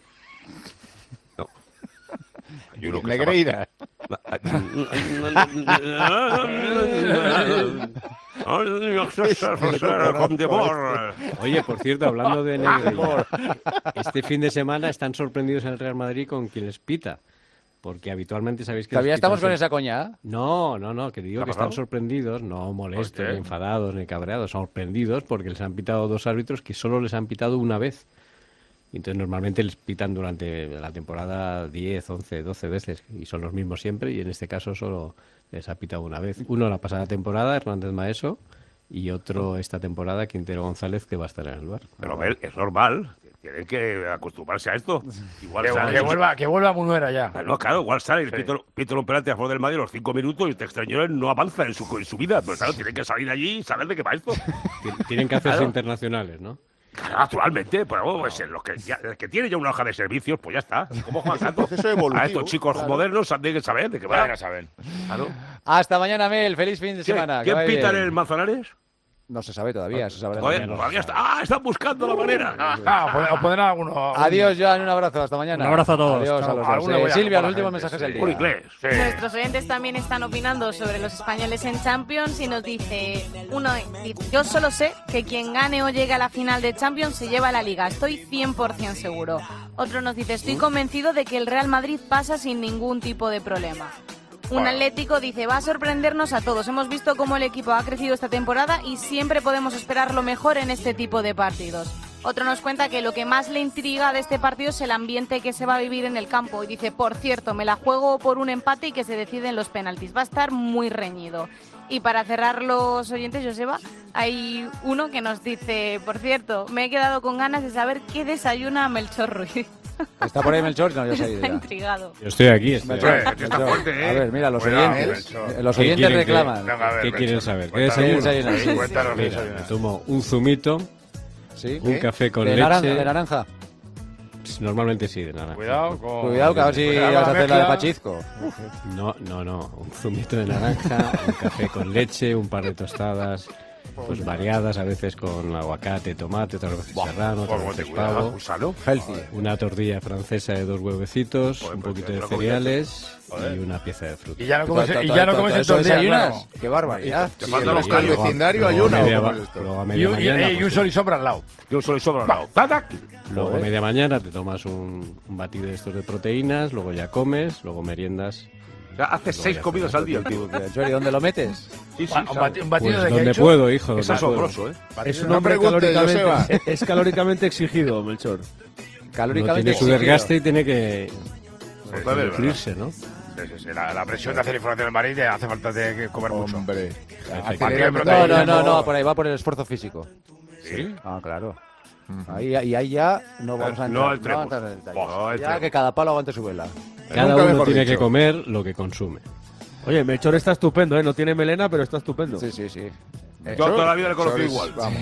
Negreira. Oye, por cierto, hablando de Negreira, este fin de semana están sorprendidos en el Real Madrid con quien les pita. Porque habitualmente sabéis que... ¿Todavía estamos con esa coña? No, que digo que están sorprendidos, no molestos, ni enfadados, ni cabreados, sorprendidos porque les han pitado 2 árbitros que solo les han pitado una vez. Entonces normalmente les pitan durante la temporada 10, 11, 12 veces y son los mismos siempre y en este caso solo les ha pitado una vez. Uno la pasada temporada, Hernández Maeso, y otro esta temporada, Quintero González, que va a estar en el bar. Pero es normal. Tienen que acostumbrarse a esto. Igual que vuelva Munuera ya. No, claro, igual sale y pito un penalti a favor del Madrid a los 5 minutos y este extraño no avanza en su vida. Pero claro, tienen que salir allí y saber de qué va esto. Tienen que hacerse internacionales, ¿no? Claro, naturalmente, pero pues, el que tiene ya una hoja de servicios, pues ya está. ¿Cómo Juan Santos? A estos chicos modernos han de saber de qué va. Claro. Hasta mañana, Mel. Feliz fin de semana. ¿Quién pita en el Manzanares? No se sabe todavía, se sabrá. Todavía está. Están buscando la manera. O poner alguno. Adiós, Joan, un abrazo, hasta mañana. Un abrazo a todos. Adiós a los dos. Silvia, los últimos mensajes del día. Nuestros oyentes también están opinando sobre los españoles en Champions y nos dice, yo solo sé que quien gane o llegue a la final de Champions se lleva la Liga, estoy 100% seguro. Otro nos dice, estoy convencido de que el Real Madrid pasa sin ningún tipo de problema. Un Atlético dice, va a sorprendernos a todos. Hemos visto cómo el equipo ha crecido esta temporada y siempre podemos esperar lo mejor en este tipo de partidos. Otro nos cuenta que lo que más le intriga de este partido es el ambiente que se va a vivir en el campo. Y dice, por cierto, me la juego por un empate y que se deciden los penaltis. Va a estar muy reñido. Y para cerrar los oyentes, Joseba, hay uno que nos dice, por cierto, me he quedado con ganas de saber qué desayuna Melchor Ruiz. ¿Está por ahí Melchor? No, yo sé. Está intrigado. Yo estoy aquí. Melchor. A ver, mira, los oyentes reclaman. ¿Qué quieren saber? ¿Qué desayuno? Mira, me tomo un zumito ¿Sí? Un café con leche. ¿De naranja? Normalmente sí, de naranja. Cuidado, que a ver si vas a hacer la de pachizco. No. Un zumito de naranja, un café con leche, un par de tostadas, pues variadas, a veces con aguacate, tomate, otras veces serrano, otras veces pavo. Una tortilla francesa de 2 huevecitos, un poquito de cereales y una pieza de fruta. Y ya no comes en tortillas. Qué barbaridad. Te faltan los del vecindario, ayuna. Y un sol y sombra al lado. Luego a media mañana te tomas un batido de estos de proteínas, luego ya comes, luego meriendas. Ya haces 6 comidas al día, tío. ¿Y dónde lo metes? Un batido Pues de donde puedo, hijo. Es asombroso, ¿eh? Es un hombre es calóricamente exigido, Melchor. Calóricamente tiene su desgaste y tiene que nutrirse, ¿no? La presión de hacer información en Madrid hace falta de comer mucho. Hombre. No, por ahí va por el esfuerzo físico. ¿Sí? Ah, claro. Ahí ya no vamos a entrar, en detalle. Ya que cada palo aguante su vela. Cada uno tiene que comer lo que consume. Oye, Melchor está estupendo, ¿eh? No tiene melena, pero está estupendo. Sí. Yo toda la vida le conocí igual. Vamos.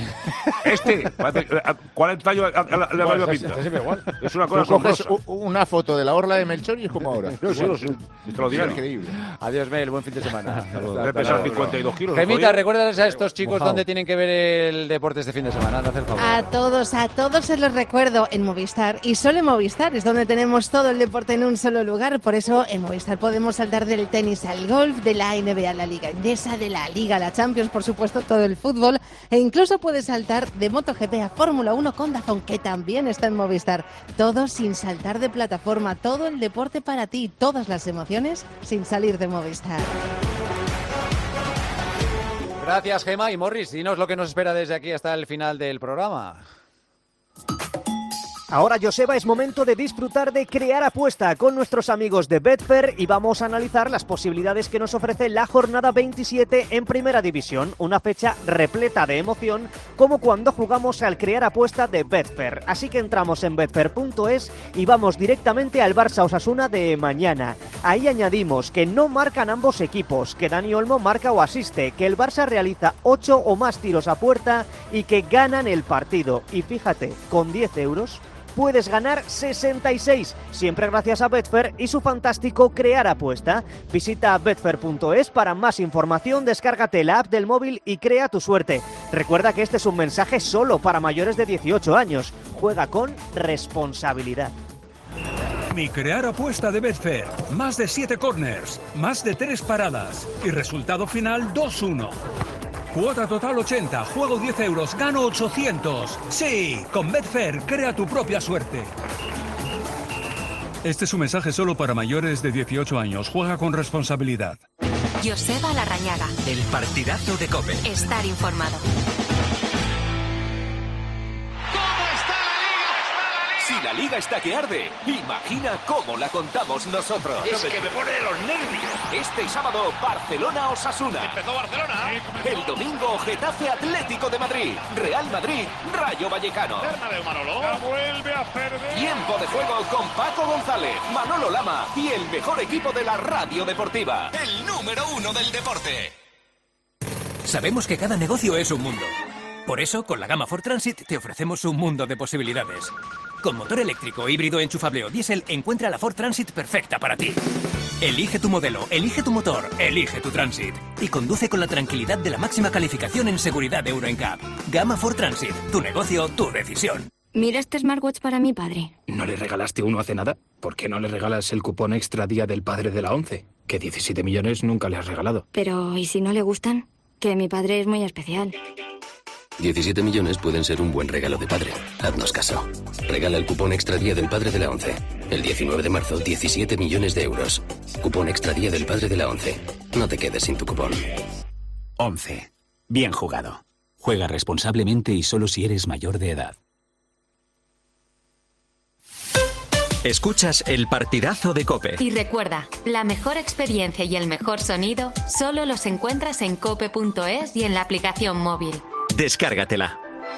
40 años le la misma pinta. Es una cosa asombrosa. Una foto de la orla de Melchor y es como ahora. Sí. Extraordinario. Increíble. Adiós, Mel. Buen fin de semana. Debe pesar 52 kilos. Gemita, recuérdales a estos chicos dónde tienen que ver el deporte este fin de semana. Haz el favor. A todos se los recuerdo en Movistar. Y solo en Movistar es donde tenemos todo el deporte en un solo lugar. Por eso en Movistar podemos saltar del tenis al golf, de la NBA a la Liga Endesa, de la Liga a la Champions, por supuesto, todo el fútbol. E incluso puedes saltar de MotoGP a Fórmula 1 con DAZN, que también está en Movistar. Todo sin saltar de plataforma. Todo el deporte para ti. Todas las emociones sin salir de Movistar. Gracias, Gema. Y Morris, dinos lo que nos espera desde aquí hasta el final del programa. Ahora, Joseba, es momento de disfrutar de Crear Apuesta con nuestros amigos de Betfair y vamos a analizar las posibilidades que nos ofrece la jornada 27 en Primera División, una fecha repleta de emoción como cuando jugamos al Crear Apuesta de Betfair. Así que entramos en betfair.es y vamos directamente al Barça Osasuna de mañana. Ahí añadimos que no marcan ambos equipos, que Dani Olmo marca o asiste, que el Barça realiza 8 o más tiros a puerta y que ganan el partido. Y fíjate, con 10 euros... puedes ganar 66, siempre gracias a Betfair y su fantástico Crear Apuesta. Visita betfair.es para más información, descárgate la app del móvil y crea tu suerte. Recuerda que este es un mensaje solo para mayores de 18 años. Juega con responsabilidad. Mi Crear Apuesta de Betfair. Más de 7 corners, más de 3 paradas y resultado final 2-1. Cuota total 80, juego 10 euros, gano 800. Sí, con Betfair, crea tu propia suerte. Este es un mensaje solo para mayores de 18 años. Juega con responsabilidad. Joseba Larrañaga. El partidazo de COPE. Estar informado. Si la liga está que arde, imagina cómo la contamos nosotros. Es que me pone de los nervios. Este sábado, Barcelona-Osasuna. Empezó Barcelona. El domingo, Getafe Atlético de Madrid. Real Madrid, Rayo Vallecano. De Manolo. La vuelve a perder. Tiempo de juego con Paco González, Manolo Lama y el mejor equipo de la radio deportiva. El número 1 del deporte. Sabemos que cada negocio es un mundo. Por eso, con la gama Ford Transit te ofrecemos un mundo de posibilidades. Con motor eléctrico, híbrido, enchufable o diésel, encuentra la Ford Transit perfecta para ti. Elige tu modelo, elige tu motor, elige tu Transit. Y conduce con la tranquilidad de la máxima calificación en seguridad de Euro NCAP. Gama Ford Transit. Tu negocio, tu decisión. Mira este smartwatch para mi padre. ¿No le regalaste uno hace nada? ¿Por qué no le regalas el cupón extra día del padre de la 11? Que 17 millones nunca le has regalado. Pero, ¿y si no le gustan? Que mi padre es muy especial. 17 millones pueden ser un buen regalo de padre. Haznos caso. Regala el cupón extra día del padre de la 11. El 19 de marzo, 17 millones de euros. Cupón extra día del padre de la 11. No te quedes sin tu cupón. 11. Bien jugado. Juega responsablemente y solo si eres mayor de edad. Escuchas el partidazo de COPE. Y recuerda, la mejor experiencia y el mejor sonido solo los encuentras en cope.es y en la aplicación móvil. Descárgatela.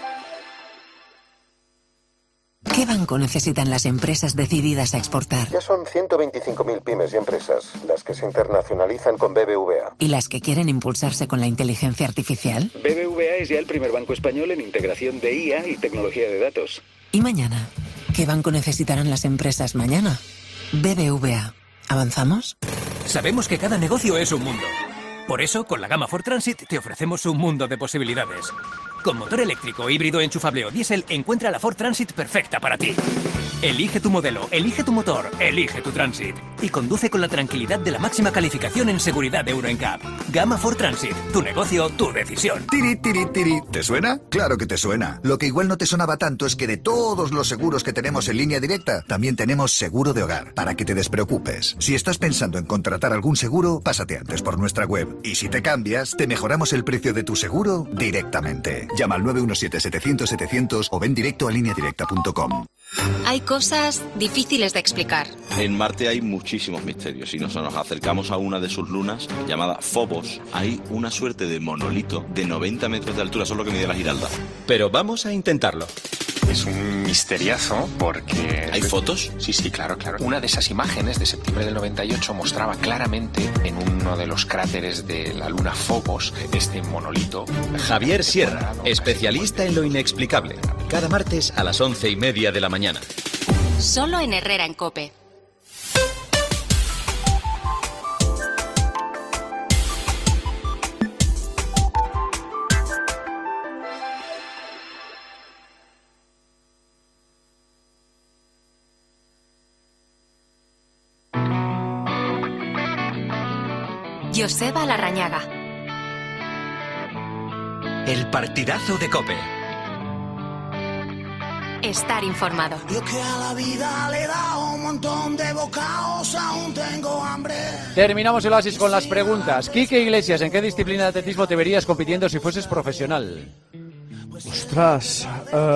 ¿Qué banco necesitan las empresas decididas a exportar? Ya son 125.000 pymes y empresas las que se internacionalizan con BBVA. ¿Y las que quieren impulsarse con la inteligencia artificial? BBVA es ya el primer banco español en integración de IA y tecnología de datos. ¿Y mañana? ¿Qué banco necesitarán las empresas mañana? BBVA. ¿Avanzamos? Sabemos que cada negocio es un mundo. Por eso, con la gama Ford Transit te ofrecemos un mundo de posibilidades. Con motor eléctrico, híbrido, enchufable o diésel, encuentra la Ford Transit perfecta para ti. Elige tu modelo, elige tu motor, elige tu Transit. Y conduce con la tranquilidad de la máxima calificación en seguridad Euro NCAP. Gama Ford Transit. Tu negocio, tu decisión. Tiri, tiri, tiri. ¿Te suena? Claro que te suena. Lo que igual no te sonaba tanto es que de todos los seguros que tenemos en Línea Directa, también tenemos seguro de hogar, para que te despreocupes. Si estás pensando en contratar algún seguro, pásate antes por nuestra web. Y si te cambias, te mejoramos el precio de tu seguro directamente. Llama al 917-700-700 o ven directo a lineadirecta.com. Hay cosas difíciles de explicar. En Marte hay muchísimos misterios y nos acercamos a una de sus lunas llamada Phobos. Hay una suerte de monolito de 90 metros de altura, eso es lo que mide la Giralda. Pero vamos a intentarlo. Es un misteriazo porque... ¿Hay fotos? Sí, claro. Una de esas imágenes de septiembre del 98 mostraba claramente en uno de los cráteres de la luna Phobos este monolito. Javier Sierra, especialista en lo inexplicable. Cada martes a las 11:30 de la mañana. Solo en Herrera en COPE. Joseba Larrañaga. El partidazo de COPE. Estar informado. Yo que a la vida le he dado un montón de bocados, aún tengo hambre. Terminamos el oasis con las preguntas. Quique Iglesias, ¿en qué disciplina de atletismo te verías compitiendo si fueses profesional? Ostras,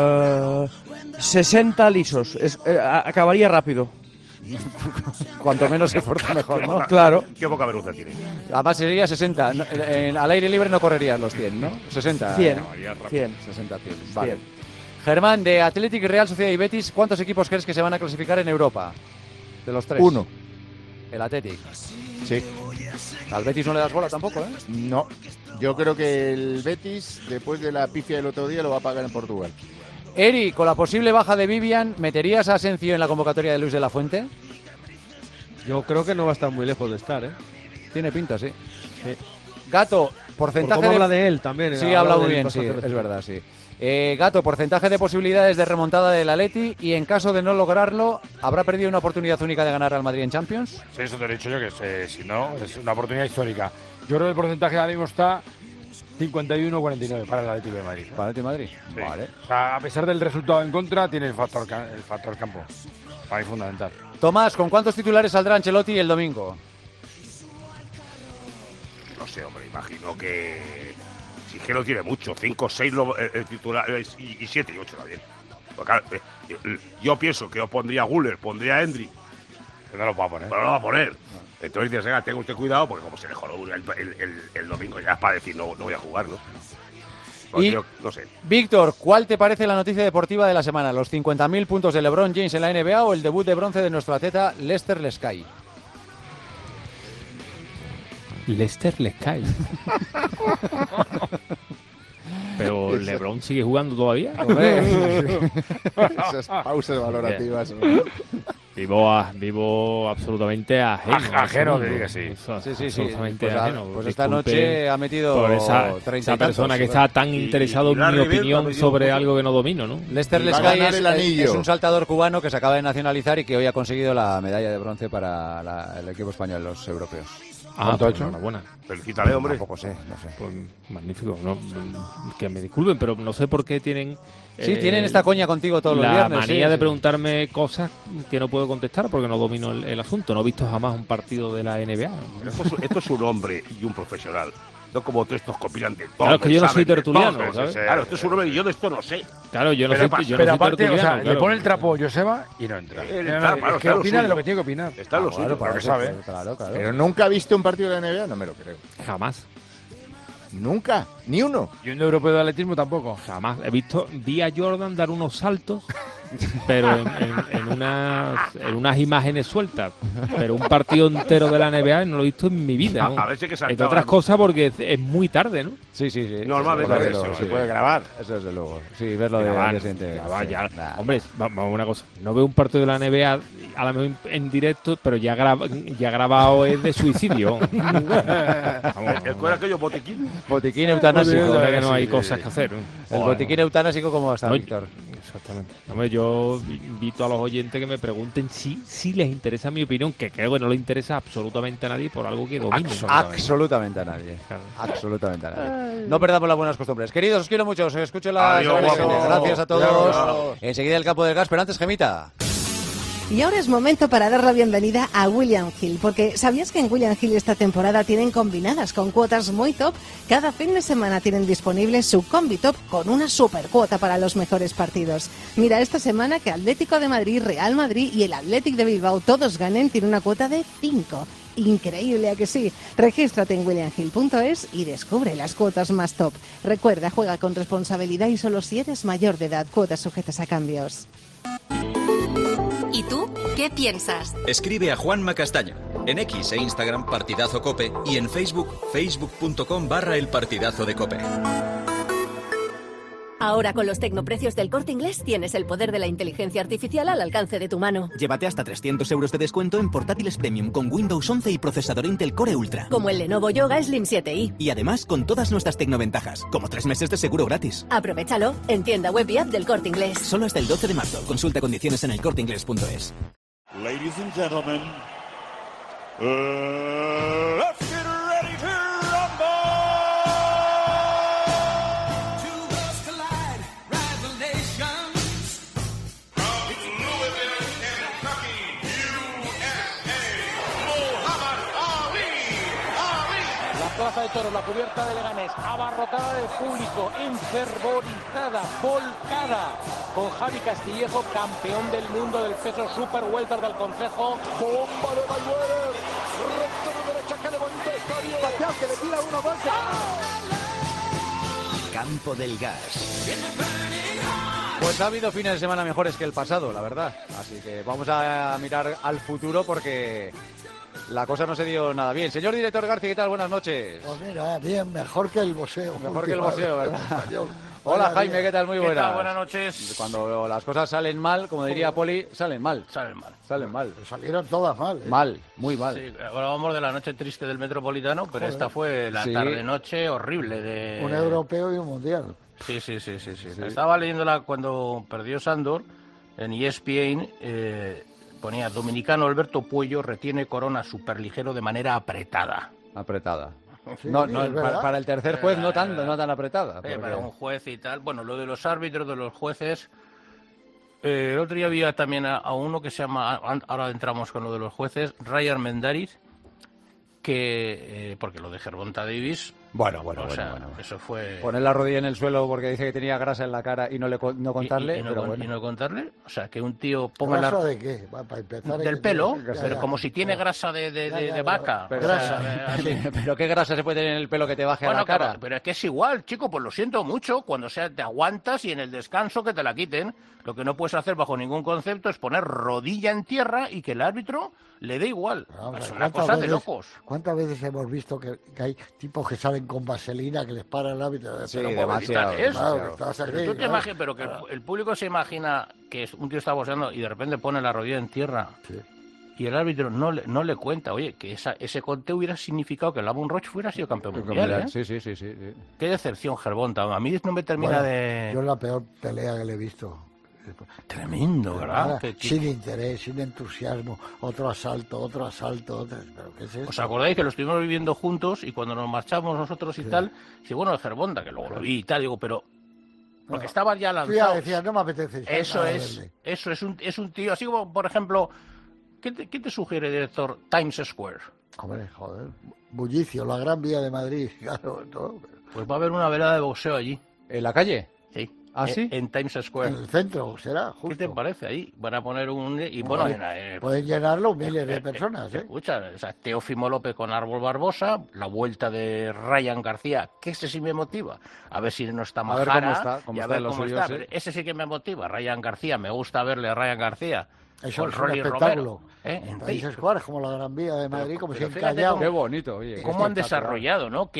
60 lisos. Acabaría rápido. Cuanto menos esfuerzo mejor, ¿no? Claro. Qué poca vergüenza tiene. Además sería 60. Al aire libre no correrías los 100, ¿no? 60. 100. 60, 100. Vale. 100. Germán, de Athletic, Real Sociedad y Betis, ¿cuántos equipos crees que se van a clasificar en Europa? De los 3. 1. El Athletic. Sí. Al Betis no le das bola tampoco, ¿eh? No. Yo creo que el Betis, después de la pifia del otro día, lo va a pagar en Portugal. Eri, con la posible baja de Vivian, ¿meterías a Asensio en la convocatoria de Luis de la Fuente? Yo creo que no va a estar muy lejos de estar, ¿eh? Tiene pinta, sí. Gato, porcentaje ¿Cómo habla de él también? Sí, habla muy bien, sí, es verdad, sí. Gato, porcentaje de posibilidades de remontada del Atleti y en caso de no lograrlo, ¿habrá perdido una oportunidad única de ganar al Madrid en Champions? Sí, eso te he dicho yo, que si no, es una oportunidad histórica. Yo creo que el porcentaje ahora mismo está 51-49 para el Atlético de Madrid. ¿Para el Atlético de Madrid? Sí. Vale. O sea, a pesar del resultado en contra, tiene el factor campo. Para mí es fundamental. Tomás, ¿con cuántos titulares saldrá Ancelotti el domingo? No sé, hombre, imagino que... Si es que lo tiene mucho, 5, 6 titulares y 7 y 8 también. Porque, yo pienso que yo pondría a Güler, pondría a Endrick. Pero no lo va a poner. Pero no lo va a poner. Entonces dices, tenga usted cuidado, porque como se le jodó el domingo ya es para decir no voy a jugar, ¿no? Y, yo, no sé. Víctor, ¿cuál te parece la noticia deportiva de la semana? ¿Los 50.000 puntos de LeBron James en la NBA o el debut de bronce de nuestro atleta Lester Lesky? Lester Lesky. Pero LeBron sigue jugando todavía. Esas pausas valorativas. Vivo absolutamente ajeno. Te diga, sí. Absolutamente ajeno. Pues esta noche ha metido por esa 30 esa persona que está tan interesado en mi opinión sobre algo que no domino, ¿no? Lester Lesky es un saltador cubano que se acaba de nacionalizar y que hoy ha conseguido la medalla de bronce para el equipo español, los europeos. ¿Cuánto ha hecho? Enhorabuena. Felicítale, hombre. Tampoco sé, no sé. Pues magnífico. No, que me disculpen, pero no sé por qué tienen... tienen esta coña contigo todos los viernes. La manía de preguntarme cosas que no puedo contestar porque no domino el asunto. No he visto jamás un partido de la NBA. Esto es un hombre y un profesional. No como todos estos copilan de todo. Claro, es que yo no soy tertuliano, ¿sabes? Claro, esto es un hombre y yo de esto no sé. Claro, yo no soy aparte, tertuliano. O sea, le pone el trapo Joseba y no entra. Es que opina de lo que tiene que opinar. Está lo suyo, para que sabe. Claro. Pero nunca ha visto un partido de la NBA, no me lo creo. Jamás. Nunca, ni uno. Y un europeo de atletismo tampoco. Jamás. Vi a Jordan dar unos saltos pero en unas imágenes sueltas. Pero un partido entero de la NBA no lo he visto en mi vida. A ver si que entre otras cosas porque es muy tarde, ¿no? Sí. Normalmente se puede grabar. Eso desde luego. Sí, verlo de día siguiente. Hombre, vamos a una cosa. No veo un partido de la NBA a lo mejor en directo, pero ya grabado es de suicidio. ¿Cuál es aquello? ¿Botiquín? Botiquín eutanasico. Que no hay cosas que hacer. El botiquín eutanasico, ¿cómo está, Víctor? Exactamente. Hombre, yo invito a los oyentes que me pregunten si les interesa mi opinión, que creo que no le interesa absolutamente a nadie por algo que domino. Absolutamente a nadie. Claro. Absolutamente a nadie. No perdamos las buenas costumbres. Queridos, os quiero mucho. Os escucho la semana que viene. Gracias a todos. Enseguida el campo del gas, pero antes, Gemita. Y ahora es momento para dar la bienvenida a William Hill, porque ¿sabías que en William Hill esta temporada tienen combinadas con cuotas muy top? Cada fin de semana tienen disponible su combi top con una super cuota para los mejores partidos. Mira, esta semana que Atlético de Madrid, Real Madrid y el Athletic de Bilbao todos ganen, tiene una cuota de 5. Increíble, ¿a que sí? Regístrate en williamhill.es y descubre las cuotas más top. Recuerda, juega con responsabilidad y solo si eres mayor de edad. Cuotas sujetas a cambios. ¿Y tú qué piensas? Escribe a Juanma Castaño. En X e Instagram Partidazo Cope y en Facebook, facebook.com/El Partidazo de Cope. Ahora con los tecnoprecios del Corte Inglés tienes el poder de la inteligencia artificial al alcance de tu mano. Llévate hasta 300 euros de descuento en portátiles premium con Windows 11 y procesador Intel Core Ultra. Como el Lenovo Yoga Slim 7i. Y además con todas nuestras tecnoventajas, como 3 meses de seguro gratis. Aprovechalo en tienda web y app del Corte Inglés. Solo hasta el 12 de marzo. Consulta condiciones en elcorteinglés.es. Ladies and gentlemen, let's get ready to rumble! Two worlds collide, revelations. From Louisville, Kentucky, USA, Muhammad Ali. La plaza de toros, la cubierta de Leganés, abarrotada de público, enfervorizada, volcada, con Javi Castillejo, campeón del mundo del peso super welter del Concejo. Bomba de Mayweather, recto de derecha que levanta el estadio, Pacquiao que le tira una bolsa. Campo del Gas. Pues ha habido fines de semana mejores que el pasado, la verdad. Así que vamos a mirar al futuro porque la cosa no se dio nada bien. Señor director García, ¿qué tal? Buenas noches. Pues mira, bien, mejor que el boxeo. Mejor que el boxeo, ¿verdad? Hola Jaime, ¿qué tal? Muy buenas. ¿Qué tal? Buenas noches. Cuando las cosas salen mal, como diría Poli, salen mal. Salen mal. Salieron todas mal. Mal, muy mal. Sí, hablábamos de la noche triste del Metropolitano, pero esta fue la tarde-noche horrible de... Un europeo y un mundial. Sí. Estaba leyéndola cuando perdió Sándor en ESPN. Ponía: dominicano Alberto Puello retiene corona superligero de manera apretada. Sí, no, para el tercer juez no tan apretada. Para un juez y tal. Bueno, lo de los árbitros, de los jueces. El otro día había también a uno que se llama, ahora entramos con lo de los jueces, Ryan Mendariz, que porque lo de Gervonta Davis. Bueno. Eso fue... Poner la rodilla en el suelo porque dice que tenía grasa en la cara y no contarle. Y no contarle. O sea, que un tío ponga ¿Grasa de qué? Para empezar. Del pelo, pero como si tiene grasa de vaca. Pero ¿qué grasa se puede tener en el pelo que te baje a la cara? Pero es que es igual, chico, pues lo siento mucho. Cuando te aguantas y en el descanso que te la quiten. Lo que no puedes hacer bajo ningún concepto es poner rodilla en tierra y que el árbitro le dé igual. Es una cosa de locos. ¿Cuántas veces hemos visto que hay tipos que salen con vaselina que les para el árbitro? Sí, demasiado. Tú te imaginas, pero que el público se imagina que un tío está boxeando y de repente pone la rodilla en tierra. Sí. Y el árbitro no le cuenta, oye, que ese conteo hubiera significado que el Lavon Roche hubiera sido campeón mundial, ¿eh? Sí. Qué decepción, Gervonta. A mí no me termina de... Yo es la peor pelea que le he visto. Tremendo, ¿verdad? Sin interés, sin entusiasmo, otro asalto. ¿Pero qué es eso? ¿Os acordáis que lo estuvimos viviendo juntos y cuando nos marchamos nosotros y tal, dice, bueno, el Gervonta, que luego lo vi y tal, digo, pero... Porque estaba ya lanzado. Decía, no me apetece. Eso es un tío, así como, por ejemplo, ¿qué te sugiere, director, Times Square? Hombre, joder, bullicio, la Gran Vía de Madrid, claro, todo. Pues va a haber una velada de boxeo allí. ¿En la calle? Sí. ¿Ah, sí? En Times Square. En el centro, será, justo. ¿Qué te parece ahí? Van a poner un... Y bueno, pueden llenarlo miles de personas, ¿eh? Escucha, o sea, Teófimo López con Árbol Barbosa, la vuelta de Ryan García, que ese sí me motiva. A ver si no está Majara. A ver cómo y a está ver los cómo suyos, está. Ese sí que me motiva, Ryan García. Me gusta verle a Ryan García. Eso con es un Rolly espectáculo. Romero, En Times Square, como la Gran Vía de Madrid, como si en fíjate Callao. Qué bonito, oye. ¿Cómo han desarrollado, no?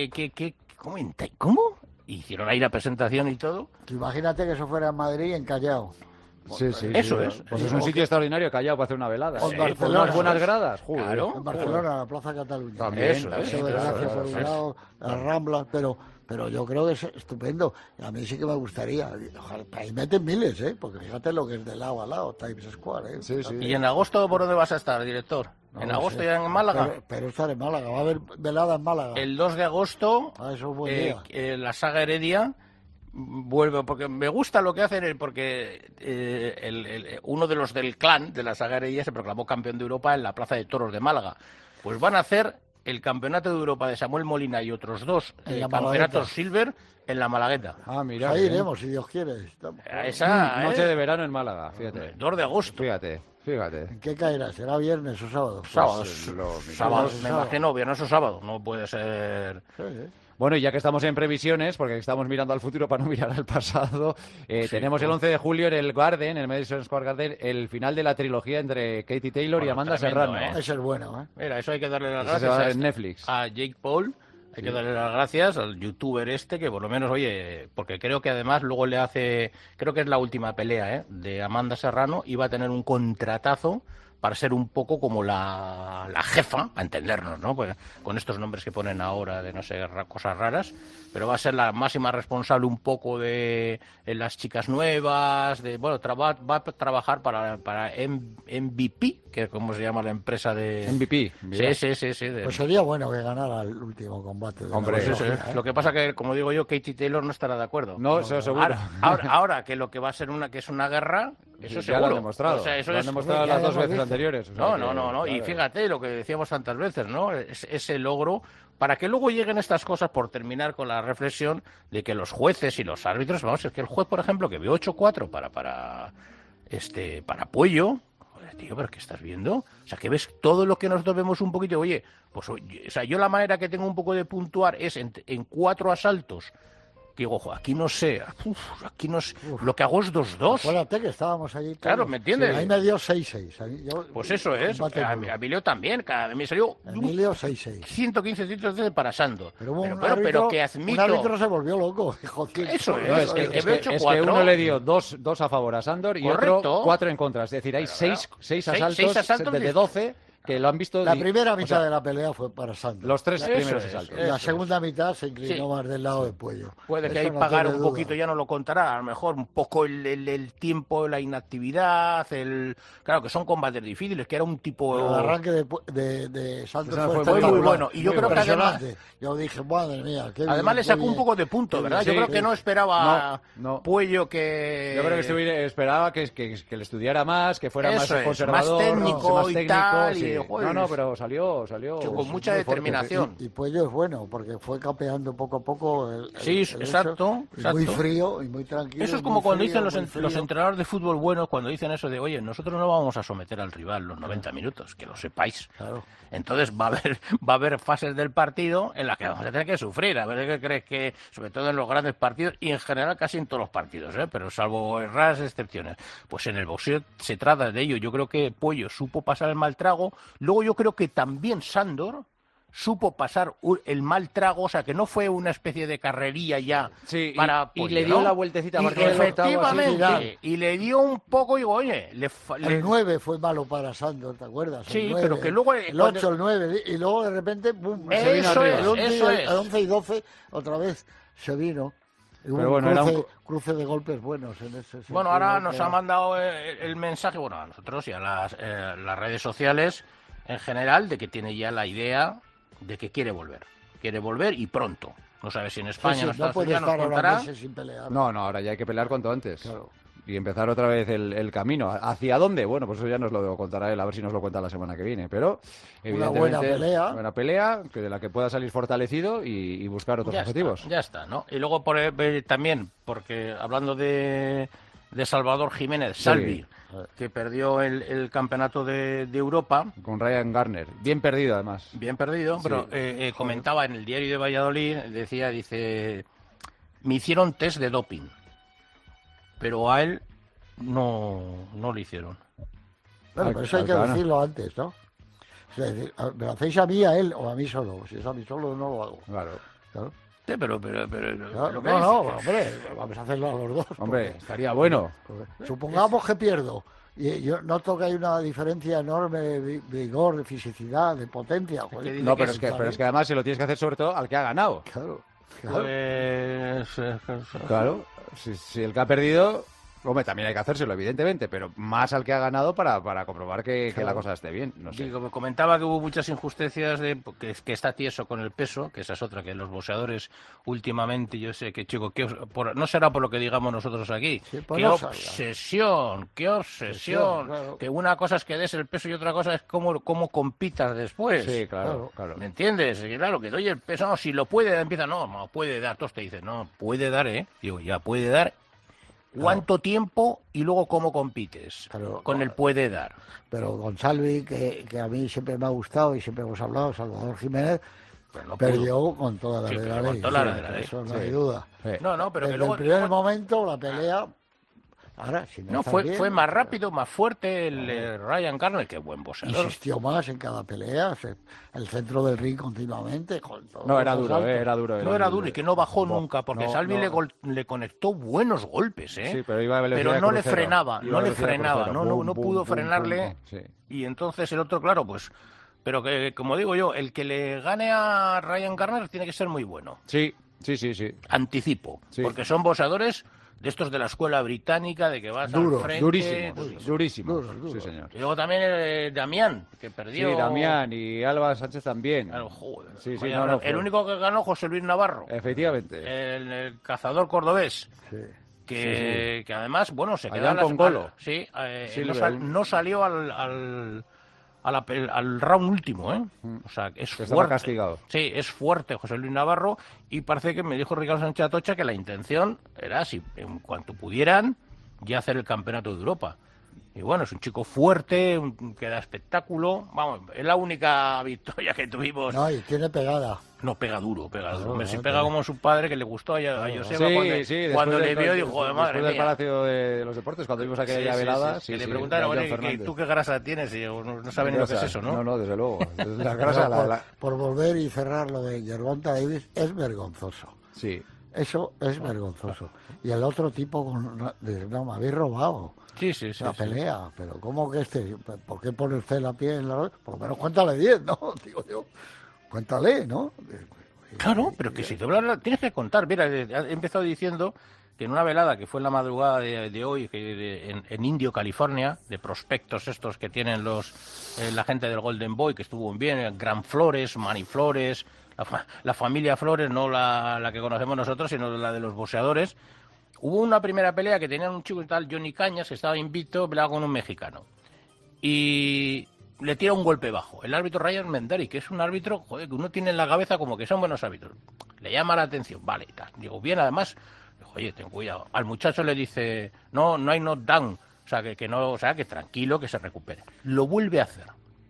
¿Cómo? Hicieron ahí la presentación y todo. Tú imagínate que eso fuera en Madrid y en Callao. Sí, sí. Eso sí, es. Pues es un sitio extraordinario, Callao, para hacer una velada. O en Con Barcelona. unas buenas gradas. Joder. Claro. En Barcelona, la Plaza Cataluña. También, Eso es. claro, Gracias por un claro. lado, las Ramblas, pero yo creo que es estupendo. A mí sí que me gustaría. Ojalá, ahí meten miles, ¿eh? Porque fíjate lo que es de lado a lado, Times Square, ¿eh? Sí, sí. ¿Y en agosto por dónde vas a estar, director? No ¿En lo agosto sé. ya en Málaga? Pero estar en Málaga, va a haber velada en Málaga. El 2 de agosto, Eso es buen día. la saga Heredia vuelve, porque me gusta lo que hacen, porque uno de los del clan de la saga Heredia se proclamó campeón de Europa en la Plaza de Toros de Málaga. Pues van a hacer el campeonato de Europa de Samuel Molina y otros dos En la campeonatos Malagueta. Silver en la Malagueta. Ah, mira. Ahí bien. iremos, si Dios quiere. Estamos. Esa, Noche de verano en Málaga, fíjate. 2 de agosto. Fíjate. ¿En qué caerá? ¿Será viernes o sábado? Sábados, sábados, me Sábado. imagino, viernes o sábado, no puede ser... Bueno, y ya que estamos en previsiones, porque estamos mirando al futuro para no mirar al pasado, tenemos el 11 de julio en el Garden, en el Madison Square Garden, el final de la trilogía entre Katie Taylor y Amanda tremendo, Serrano. Ese es bueno, ¿eh? Mira, eso hay que darle las Ese se va gracias en Netflix. a Jake Paul, hay que darle las gracias al youtuber que por lo menos, oye, porque creo que además luego le hace, creo que es la última pelea de Amanda Serrano, y va a tener un contratazo para ser un poco como la jefa, a entendernos, ¿no? Pues con estos nombres que ponen ahora de no sé, cosas raras, pero va a ser la máxima responsable un poco de las chicas nuevas, va a trabajar para MVP, que es como se llama la empresa de... MVP. Mira. Sí. Pues sería bueno que ganara el último combate. Hombre, Pues eso, trilogía, ¿eh? Lo que pasa que, como digo yo, Katie Taylor no estará de acuerdo. No, eso seguro. Ahora que lo que va a ser que es una guerra, eso Ya seguro. lo han demostrado. O sea, eso lo han es- demostrado ya las dos hemos veces visto. anteriores. o sea que, No. Y claro. fíjate lo que decíamos tantas veces, ¿no? Ese logro, para que luego lleguen estas cosas, por terminar con la reflexión de que los jueces y los árbitros, vamos, es que el juez, por ejemplo, que vio 8-4 para Puello, joder, tío, ¿pero qué estás viendo? O sea, que ves todo lo que nosotros vemos un poquito, oye, pues, oye, o sea, yo la manera que tengo un poco de puntuar es en 4 asaltos. Que digo, ojo, aquí no sé, lo que hago es 2-2. Acuérdate que estábamos allí todos. Claro, ¿me entiendes? Ahí me dio 6-6. Ahí yo- Pues eso es. combate A duro. Emilio también, me salió Emilio 6-6. 115 títulos para Sando. Pero hubo un pero árbitro- que Un admito... árbitro se volvió loco. Joder. Eso es. No, es que, el que es ve que- es 8-4. que uno le dio dos a favor a Sandor y Correcto. otro 4 en contra. Es decir, hay Claro. 6 Seis asaltos, asaltos de 12 que lo han visto. La y- primera o mitad sea, de la pelea fue para Santos. los 3 Eso primeros es, asaltos. La segunda mitad se inclinó Sí. más del lado de Puello. Puede que Eso ahí no pagar tiene un duda. poquito, ya no lo contará, a lo mejor un poco el tiempo, la inactividad, claro que son combates difíciles, que era un tipo... Pero el arranque de Santos Esa fue muy espectacular. bueno, y yo creo que además- Impresionante. Yo dije, madre mía, qué Además bien, le qué sacó un bien. poco de punto, Qué ¿verdad? bien. Yo Sí, creo que sí. no esperaba No. Puello que... Yo creo que esperaba que le estudiara más, que fuera Eso más es, conservador, más técnico más y técnico, tal, sí. y, joder, No, pero salió con mucha muy fuerte. determinación. Y Puello es bueno, porque fue campeando poco a poco Sí, eso. exacto, Y muy exacto. frío y muy tranquilo. Eso es y como muy cuando frío, dicen muy los frío. entrenadores de fútbol buenos, cuando dicen eso de, oye, nosotros no vamos a someter al rival los 90 minutos, que lo sepáis. Claro. Entonces va a haber fases del partido en las que vamos a tener que sufrir. A ver qué crees que, sobre todo en los grandes partidos y en general casi en todos los partidos, pero salvo raras excepciones. Pues en el boxeo se trata de ello. Yo creo que Puello supo pasar el mal trago. Luego yo creo que también Sandor supo pasar el mal trago, o sea, que no fue una especie de carrería ya para y Puello, le dio ¿no? la vueltecita, Y marcó el octavo, así, efectivamente, y le dio un poco, digo, oye, El 9 fue malo para Santos, ¿te acuerdas? El Sí, 9, pero que luego, El cuando- 8, el 9, y luego de repente, ¡bum! se Eso vino arriba. es, El 11, eso y es. el 11 y 12, otra vez se vino. Y hubo Pero un bueno, cruce, era cruce de golpes buenos en ese sentido. Bueno, ahora nos pero- ha mandado el mensaje, bueno, a nosotros y a las redes sociales en general, de que tiene ya la idea de que quiere volver. Quiere volver y pronto. No sabe si en España, Sí, en no Estados puede Unidos, nos estar ahora contará. meses sin pelear. No, ahora ya hay que pelear cuanto antes. Claro. y empezar otra vez el camino. ¿Hacia dónde? Bueno, pues eso ya nos lo contará él, a ver si nos lo cuenta la semana que viene. Pero, evidentemente, buena pelea, que de la que pueda salir fortalecido y buscar otros objetivos. Ya está, ¿no? Y luego también, porque hablando de Salvador Jiménez, Salvi, que perdió el campeonato de Europa. Con Ryan Garner. Bien perdido, además. Bien perdido, pero comentaba en el diario de Valladolid, dice, me hicieron test de doping, pero a él no le hicieron. Bueno, pero eso hay que decirlo antes, ¿no? O sea, ¿me lo hacéis a mí, a él o a mí solo? Si es a mí solo, no lo hago. Claro. Sí, pero hombre, vamos a hacerlo a los dos. Hombre, estaría bueno. Supongamos que pierdo. Y yo noto que hay una diferencia enorme de vigor, de fisicidad, de potencia. No, pero es que además se lo tienes que hacer sobre todo al que ha ganado. Claro. Si el que ha perdido, hombre, también hay que hacérselo, evidentemente, pero más al que ha ganado para comprobar que la cosa esté bien. No sé. Digo, comentaba que hubo muchas injusticias, que está tieso con el peso, que esa es otra, que los boxeadores últimamente, yo sé que, chico, no será por lo que digamos nosotros aquí. Sí, pues qué obsesión, claro. Que una cosa es que des el peso y otra cosa es cómo compitas después. Sí, claro. ¿Me entiendes? Y claro, que doy el peso, no, si lo puede, empieza, no puede dar, todos te dicen, no, puede dar, Digo, ya puede dar. ¿Cuánto tiempo y luego cómo compites con el puede dar? Pero con Salvi, que a mí siempre me ha gustado y siempre hemos hablado, Salvador Jiménez, perdió con toda la de la ley. Eso no hay duda. No, pero que en luego, el primer momento la pelea... Ahora, si no fue más rápido, más fuerte el Ryan Garner, que buen boxeador. Insistió más en cada pelea, el centro del ring continuamente. Era duro. No era duro y que no bajó nunca, porque Salvi le conectó buenos golpes, Sí, pero no le frenaba, no pudo frenarle. Y entonces el otro, claro, pues... Pero que, como digo yo, el que le gane a Ryan Garner tiene que ser muy bueno. Sí. Anticipo, porque son boxeadores... de estos de la escuela británica, de que vas al frente... Durísimos. Sí, señor. Y luego también Damián, que perdió... Sí, Damián y Alba Sánchez también. Joder. El único que ganó, José Luis Navarro. Efectivamente. El cazador cordobés. Que además, bueno, se quedó con Golo. No salió al round último, O sea, es fuerte. Estaba castigado. Sí, es fuerte José Luis Navarro, y parece que me dijo Ricardo Sánchez Atocha que la intención era, si en cuanto pudieran, ya hacer el campeonato de Europa. Y bueno, es un chico fuerte, que da espectáculo. Vamos, es la única victoria que tuvimos. No, y tiene pegada. No, pega duro. Si pega como su padre, que le gustó a Joseba cuando le vio, dijo, de madre mía. Después del Palacio de los Deportes, cuando vimos aquella velada. Que le preguntaron, ¿tú qué grasa tienes? Y no saben ni lo que es eso, ¿no? No, desde luego. La grasa, por volver y cerrar lo de Gervonta Davis, es vergonzoso. Sí. Eso es vergonzoso. Y el otro tipo, no, me habéis robado. Sí. La pelea, pero ¿cómo que ¿por qué pone usted la pie en la... Por lo menos cuéntale 10, ¿no? Digo yo. Cuéntale, ¿no? Claro, pero que si te tienes que contar. Mira, he empezado diciendo que en una velada que fue en la madrugada de hoy, en Indio, California, de prospectos estos que tienen la gente del Golden Boy, que estuvo bien, Gran Flores, Manny Flores, la familia Flores, no la que conocemos nosotros, sino la de los boxeadores. Hubo una primera pelea que tenían un chico tal, Johnny Cañas, que estaba invicto, peleaba con un mexicano. Y le tira un golpe bajo. El árbitro Ryan Mendari, que es un árbitro, que uno tiene en la cabeza como que son buenos árbitros. Le llama la atención, vale, y tal. Digo, bien, además, oye, ten cuidado. Al muchacho le dice, no hay knockdown. O sea, que tranquilo, que se recupere. Lo vuelve a hacer.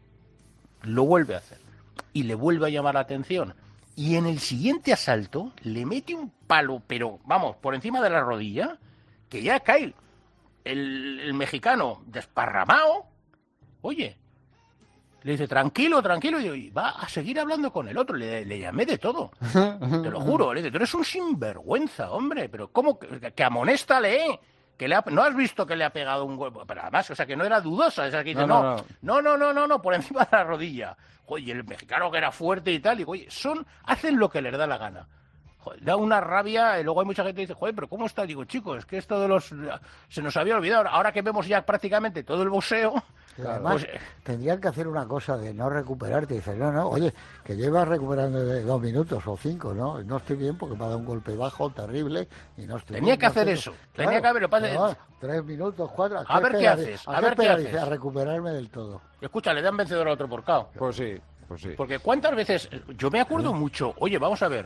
Y le vuelve a llamar la atención. Y en el siguiente asalto le mete un palo, pero vamos, por encima de la rodilla, que ya cae el mexicano desparramado. Oye, le dice, tranquilo, y va a seguir hablando con el otro. Le llamé de todo. Te lo juro, le dice, tú eres un sinvergüenza, hombre, pero ¿cómo que amonéstale, ¿No has visto que le ha pegado un golpe? Pero además, o sea, que no era dudosa. Esa que dice, no, por encima de la rodilla. Oye, el mexicano que era fuerte y tal, digo, oye, hacen lo que les da la gana. joder, da una rabia. Y luego hay mucha gente que dice, joder, pero ¿cómo está? Digo, chicos, es que esto de los... Se nos había olvidado. Ahora que vemos ya prácticamente todo el boxeo... Además, pues, tendrían que hacer una cosa de no recuperarte. Dices, no, oye, que llevas recuperando de 2 minutos o 5, ¿no? No estoy bien porque me ha dado un golpe bajo terrible y no estoy tenía bien. que hacer eso. Tenía que haberlo. 3 minutos, 4. A ver qué haces. A ver qué haces. A recuperarme del todo. Escucha, le dan vencedor a otro por KO. Pues sí. Porque cuántas veces... Yo me acuerdo mucho... Oye, vamos a ver.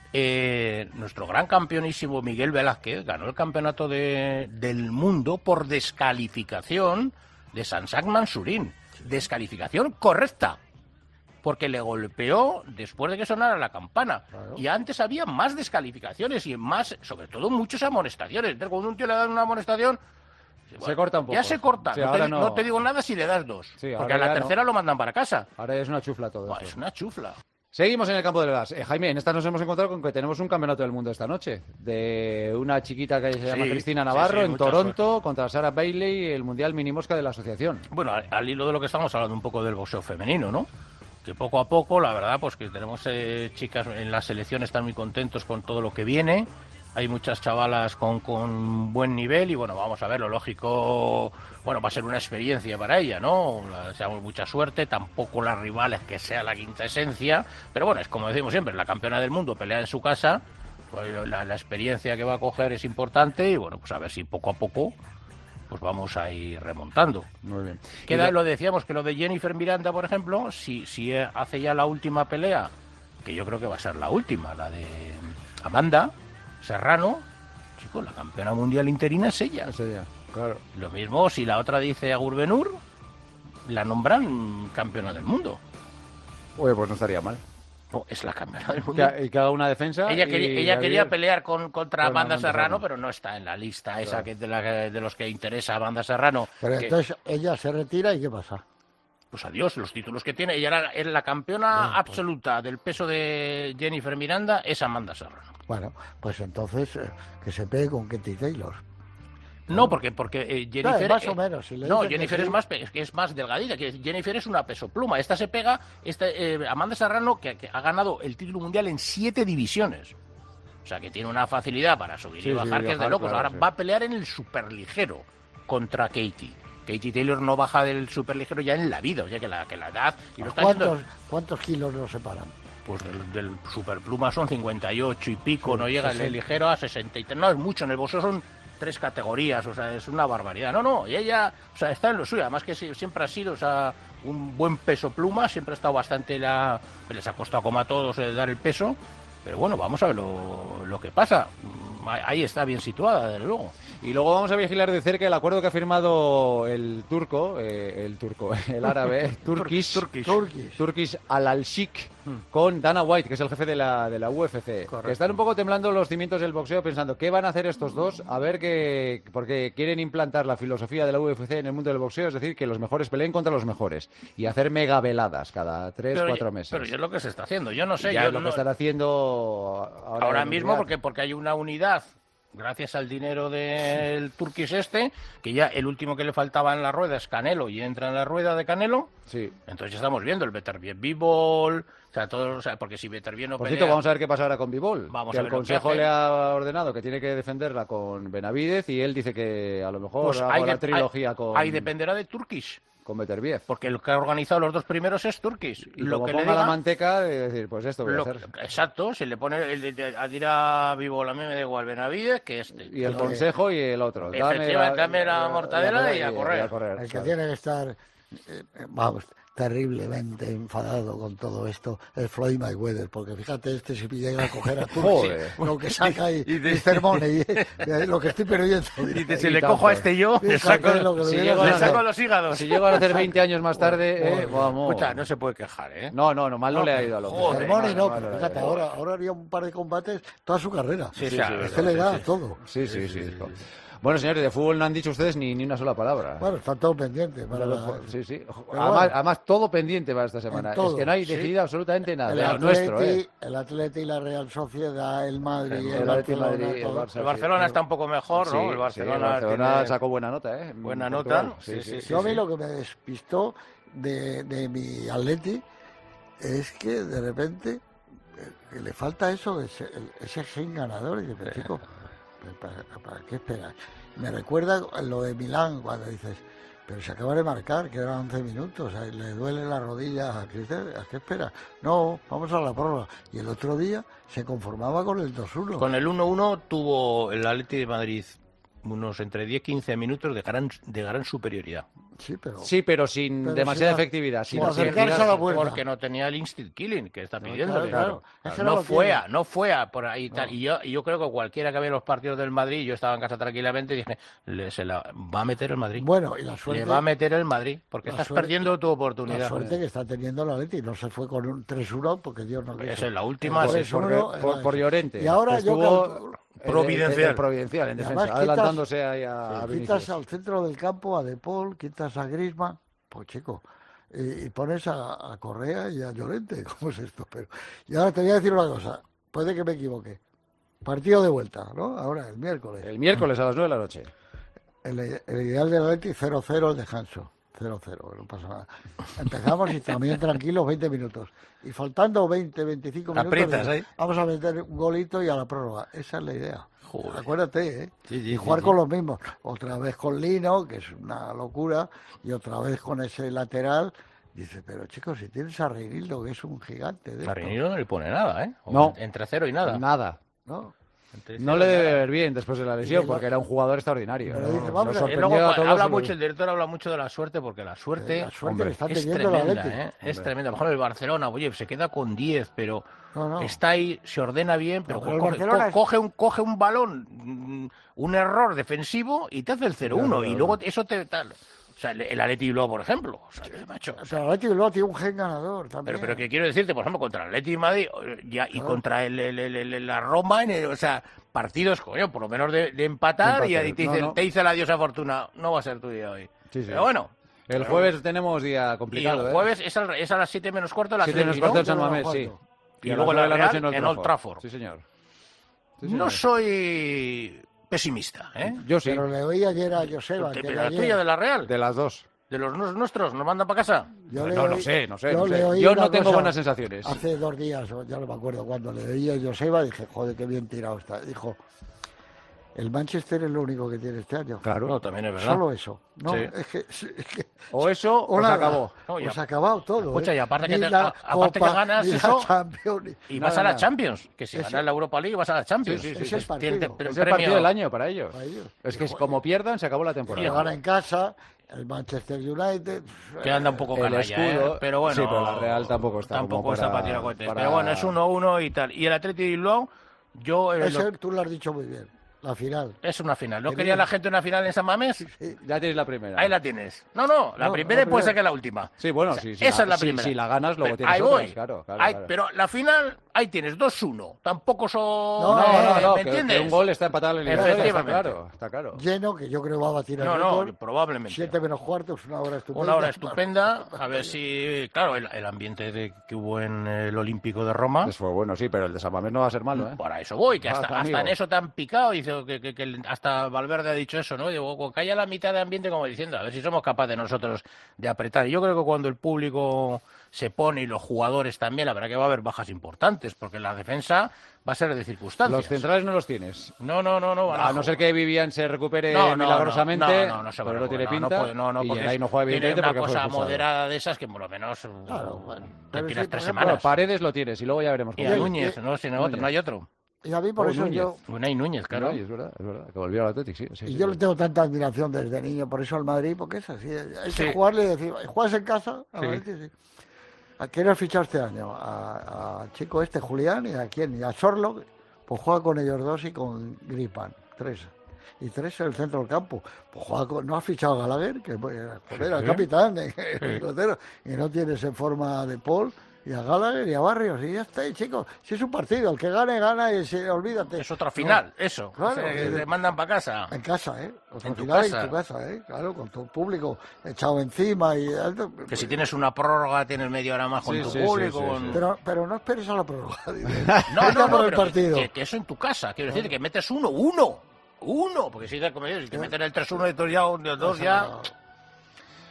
Nuestro gran campeonísimo Miguel Velázquez ganó el campeonato del mundo por descalificación de Sansak Mansurín. Descalificación correcta. Porque le golpeó después de que sonara la campana. Claro. Y antes había más descalificaciones y más, sobre todo, muchas amonestaciones. Entonces, cuando un tío le dan una amonestación... Bueno, se corta un poco. Ya se corta. Sí, no te digo nada si le das 2. Sí, porque a la tercera lo mandan para casa. Ahora es una chufla todo. Es una chufla. Seguimos en el campo de las. Jaime, en esta nos hemos encontrado con que tenemos un campeonato del mundo esta noche. De una chiquita que se llama Cristina Navarro en Toronto contra Sarah Bailey, el mundial mini mosca de la asociación. Bueno, al hilo de lo que estamos hablando un poco del boxeo femenino, ¿no? Que poco a poco, la verdad, pues que tenemos chicas en la selección, están muy contentos con todo lo que viene. Hay muchas chavalas con buen nivel y bueno, vamos a ver, lo lógico, bueno, va a ser una experiencia para ella, ¿no? Deseamos mucha suerte, tampoco las rivales que sea la quinta esencia, pero bueno, es como decimos siempre, la campeona del mundo pelea en su casa, pues la experiencia que va a coger es importante y bueno, pues a ver si poco a poco pues vamos a ir remontando. Muy bien. Lo decíamos que lo de Jennifer Miranda, por ejemplo, si hace ya la última pelea, que yo creo que va a ser la última, la de Amanda Serrano, chicos, la campeona mundial interina es ella. Claro. Lo mismo si la otra dice Agurbenur, la nombran campeona del mundo. Oye, pues no estaría mal. No, es la campeona del mundo. Y que haga una defensa. Ella quería pelear contra Amanda Serrano, pero no está en la lista esa de los que interesa a Amanda Serrano. Pero entonces ella se retira y ¿qué pasa? Pues adiós, los títulos que tiene. Ella era la campeona absoluta del peso de Jennifer Miranda, es Amanda Serrano. Bueno, pues entonces que se pegue con Katie Taylor. No, porque Jennifer... más o menos. Si Jennifer es más delgadita. Que Jennifer es una peso pluma. Esta se pega... Amanda Serrano, que ha ganado el título mundial en 7 divisiones. O sea, que tiene una facilidad para subir y bajar, que es de locos. Claro, ahora va a pelear en el superligero contra Katie. Katie Taylor no baja del superligero ya en la vida. O sea, que la edad... Y ¿Cuántos kilos nos separan? Pues del superpluma son 58 y pico, no llega el ligero a 63. No, es mucho. En el boxeo son 3 categorías, o sea, es una barbaridad. No, y ella, o sea, está en lo suyo. Además que siempre ha sido, o sea, un buen peso pluma, siempre ha estado bastante les ha costado como a todos dar el peso, pero bueno, vamos a ver lo que pasa. Ahí está bien situada, desde luego. Y luego vamos a vigilar de cerca el acuerdo que ha firmado el árabe, Turkish Al-Alshik, con Dana White, que es el jefe de la UFC. Correcto. Que están un poco temblando los cimientos del boxeo pensando qué van a hacer estos dos, a ver porque quieren implantar la filosofía de la UFC en el mundo del boxeo, es decir, que los mejores peleen contra los mejores y hacer mega veladas cada 3-4 meses. Pero es lo que se está haciendo, yo no sé. Ya es lo que están haciendo ahora mismo, porque hay una unidad, gracias al dinero del Turkish que ya el último que le faltaba en la rueda es Canelo y entra en la rueda de Canelo. Sí. Entonces estamos viendo el Beterbiev Bivol, porque si Beterbiev no pelea... vamos a ver qué pasa ahora con Bivol. Vamos que a ver el Consejo le ha ordenado que tiene que defenderla con Benavidez y él dice que a lo mejor hago la trilogía con... Ahí dependerá de Turkish. Con Beterbiev. Porque el que ha organizado los 2 primeros es Turkish. Y lo que ponga la manteca, de decir, pues esto voy a hacer. Exacto, se le pone a dirá Bivol, a mí me da igual Benavidez que este. Y el Consejo y el otro. Dame la mortadela y a correr. El que tiene que estar, vamos, terriblemente enfadado con todo esto es Floyd Mayweather, porque fíjate, si llega a coger a Turkish, lo que saca y Money, lo que estoy perdiendo. Dice, si le cojo a este yo, le saco los hígados. Si llego a hacer 20 años más tarde, vamos. Escucha, no se puede quejar, ¿eh? No, mal no le ha ido a lo que no, pero fíjate, ahora haría un par de combates toda su carrera. Este le da todo. Sí. Bueno, señores, de fútbol no han dicho ustedes ni una sola palabra. Bueno, están todos pendientes. Sí. Además, todo pendiente para esta semana. Es que no hay decidido absolutamente nada. El Atleti y la Real Sociedad, el Madrid, el Barcelona. El Barcelona está un poco mejor, ¿no? El Barcelona sacó buena nota, ¿eh? Buena nota. Yo a mí lo que me despistó de mi Atleti es que de repente que le falta eso, ese gen ganador. Y dice, chico, ¿para qué esperas? Me recuerda lo de Milán, cuando dices, pero se acaba de marcar, que eran 11 minutos, le duele la rodilla a Cristian, ¿a qué espera? No, vamos a la prórroga. Y el otro día se conformaba con el 2-1. Con el 1-1 tuvo el Atleti de Madrid unos entre 10-15 minutos de gran superioridad. Sí, pero sin demasiada efectividad. Sin acercarse a la puerta. Porque no tenía el instinct killing que está pidiendo. Claro. No fue a por ahí tal. Y yo creo que cualquiera que ve los partidos del Madrid, yo estaba en casa tranquilamente y dije, se la va a meter el Madrid. Bueno, y la suerte. Le va a meter el Madrid, porque estás perdiendo tu oportunidad. La suerte que está teniendo el Atleti, no se fue con un 3-1 porque Dios no quiso. Esa es la última. Por Llorente. Y ahora estuvo providencial en defensa, adelantándose ahí a quitas al centro del campo a De Paul, quitas a Griezmann, pues chico, y pones a Correa y a Llorente. ¿Cómo es esto? Y ahora te voy a decir una cosa, puede que me equivoque. Partido de vuelta, ¿no? Ahora, el miércoles. El miércoles a las 9 de la noche. El ideal del Atleti 0-0 el descanso. 0-0, no pasa nada. Empezamos y también tranquilos 20 minutos. Y faltando 20-25 minutos, vamos a meter un golito y a la prórroga. Esa es la idea. Joder. Acuérdate, ¿eh? Y jugar con los mismos. Otra vez con Lino, que es una locura, y otra vez con ese lateral. Dice, pero chicos, si tienes a Reinildo, que es un gigante. A Reinildo no le pone nada, ¿eh? No. Entre 0 y nada. Nada. No le debe ver bien después de la lesión, porque era un jugador extraordinario. El director habla mucho de la suerte, porque la suerte es tremenda, es tremenda. Por ejemplo, el Barcelona, oye, se queda con 10, pero está ahí, se ordena bien, pero coge un balón, un error defensivo y te hace el 0-1, y luego eso te tal. O sea, el Atleti Bilbao, por ejemplo. O sea, macho. O sea, el Atleti Bilbao tiene un gen ganador también. Pero que quiero decirte, por ejemplo, contra el Atleti Madrid y contra la Roma, o sea, partidos, coño, por lo menos de empatar, y ahí te dice la diosa Fortuna, no va a ser tu día hoy. Sí. Pero bueno. El jueves tenemos día complicado. Y el jueves es a las 7 menos cuarto, las 7 menos cuarto en San Mamés, sí. Y luego la noche en Old Trafford. Sí, señor. No soy pesimista, ¿eh? Yo sí. Pero le oí ayer a Joseba. ¿Pero la tuya de la Real? De las dos. ¿De los nuestros? ¿Nos mandan para casa? No sé. Yo no tengo buenas sensaciones. Hace 2 días, ya no me acuerdo cuando le oí a Joseba, dije, joder, qué bien tirado está. Dijo, el Manchester es lo único que tiene este año. Claro. No, también es verdad. Solo eso. No, sí. es que o eso o se acabó. Pues se ha acabado todo. Escucha, y aparte que Copa, ganas eso, Champions, y vas a la Champions. Que si ganas la Europa League vas a la Champions. Sí. Es el partido. Es el partido del año para ellos. Es que como pierdan, se acabó la temporada. Y gana en casa, el Manchester United. Que anda un poco canalla, pero bueno. Sí, pero la Real tampoco está. Tampoco está para tirar cohetes. Pero bueno, es 1-1 y tal. Y el Atleti Bilbao, tú lo has dicho muy bien. La final. Es una final. ¿No quería la gente una final en San Mamés? Sí. Ya tienes la primera. Ahí la tienes. No, la primera puede ser que la última. Sí, bueno, esa es la primera. Si la ganas, luego tienes ahí otras, voy. Claro. Pero la final, ahí tienes 2-1. Tampoco son... No, ¿me entiendes? Que un gol está empatado en el Efectivamente. Está claro. Lleno, que yo creo va a batir el récord. Probablemente. 7 menos cuarto, es una hora estupenda. Una hora estupenda. A ver si... Claro, el ambiente que hubo en el Olímpico de Roma... Pues fue bueno, sí, pero el de San Mamés no va a ser malo, ¿eh? Para eso voy, que hasta en eso te han picado. Dice que hasta Valverde ha dicho eso, ¿no? Digo, que haya la mitad de ambiente como diciendo, a ver si somos capaces nosotros de apretar. Y yo creo que cuando el público se pone y los jugadores también, la verdad que va a haber bajas importantes, porque la defensa va a ser de circunstancias. Los centrales no los tienes. No. A no ser que Vivian se recupere milagrosamente, no se pero no tiene pinta. Y ahí no juega evidentemente porque fue una cosa moderada de esas que por lo menos te tiras 3 semanas. Bueno, Paredes lo tienes y luego ya veremos. Y a Núñez, no hay otro. Y a mí por eso Núñez. Unai Núñez, claro. Es verdad, que volvió al Atlético, sí. Y yo le tengo tanta admiración desde niño, por eso al Madrid, porque es así. Hay que jugarle y decir, ¿juegas en casa? A Madrid, sí. ¿A quién has fichado este año? A chico Julián, ¿y a quién? Y a Sorlo, pues juega con ellos 2 y con Griezmann, 3. Y 3 en el centro del campo. Pues juega no has fichado a Gallagher, que era el capitán, y no tienes en forma de Paul. Y a Gallagher y a Barrios, y ya está ahí, chicos. Si es un partido, el que gane, gana, y olvídate. Es otra final, eso. Claro. Te mandan para casa. En casa, Otra final en tu casa, Claro, con tu público echado encima. Que si tienes una prórroga, tienes media hora más con tu público. Pero no esperes a la prórroga. No, el partido. Que eso en tu casa. Quiero decir, que metes 1-1. Porque si te meten el 3-1 y 2 ya...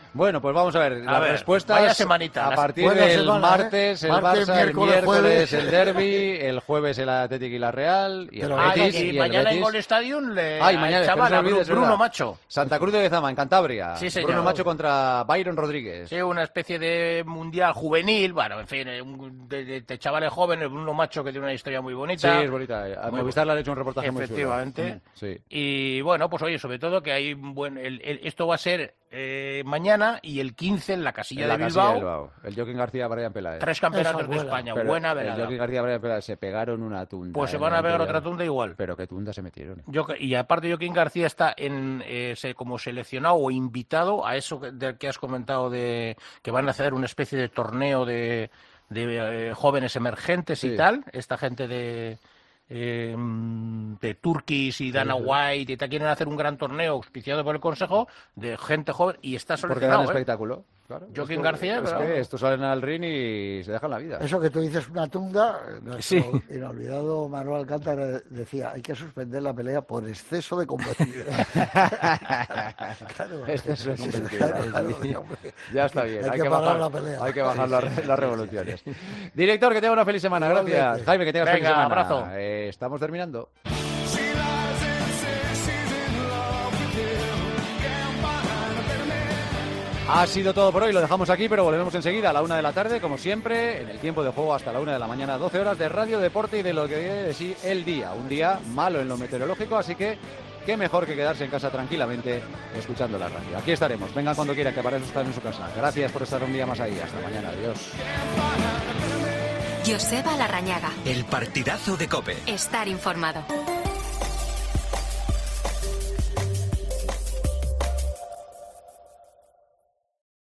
Bueno, pues vamos a ver las respuestas. Vaya semanita. A partir del martes, el Barça, el miércoles el Derbi, el jueves el Atlético y la Real, y el Betis, y mañana en Gol Stadium mañana, chaval, Bruno Macho. Santa Cruz de Lezama, en Cantabria. Sí, señor. Bruno Macho contra Byron Rodríguez. Sí, una especie de mundial juvenil, bueno, en fin, de chavales jóvenes, Bruno Macho que tiene una historia muy bonita. Sí, es bonita. A Movistar le han hecho un reportaje muy chulo. Efectivamente. Sí. Y bueno, pues oye, sobre todo que hay esto va a ser mañana y el 15 en la casilla de Bilbao. El Joaquín García, Brian Peláez. 3 campeonatos de España, buena velada. El Joaquín García, Brian Peláez se pegaron una tunda. Pues se van a pegar otra tunda igual. Pero qué tunda se metieron. Y aparte Joaquín García está como seleccionado o invitado a eso del que has comentado de que van a hacer una especie de torneo de jóvenes emergentes y tal. Esta gente de Turkish y Dana White y te quieren hacer un gran torneo auspiciado por el Consejo de gente joven y está seleccionado. Porque dan espectáculo. Claro, Joaquín García, es que estos salen al ring y se dejan la vida. Eso que tú dices una tunda, nuestro inolvidado Manuel Alcántara decía, hay que suspender la pelea por exceso de competitividad. Exceso de competitividad. Ya está bien, hay que bajar la pelea. Hay que bajar las revoluciones. Director, que tenga una feliz semana, gracias. Jaime, que tengas feliz semana. Abrazo. Estamos terminando. Ha sido todo por hoy, lo dejamos aquí, pero volvemos enseguida a la 1 de la tarde, como siempre, en el tiempo de juego hasta la 1 de la mañana, 12 horas de radio, deporte y de lo que viene de sí el día. Un día malo en lo meteorológico, así que qué mejor que quedarse en casa tranquilamente escuchando la radio. Aquí estaremos, vengan cuando quieran, que para eso están en su casa. Gracias por estar un día más ahí, hasta mañana, adiós. Joseba Larrañaga. El partidazo de COPE. Estar informado.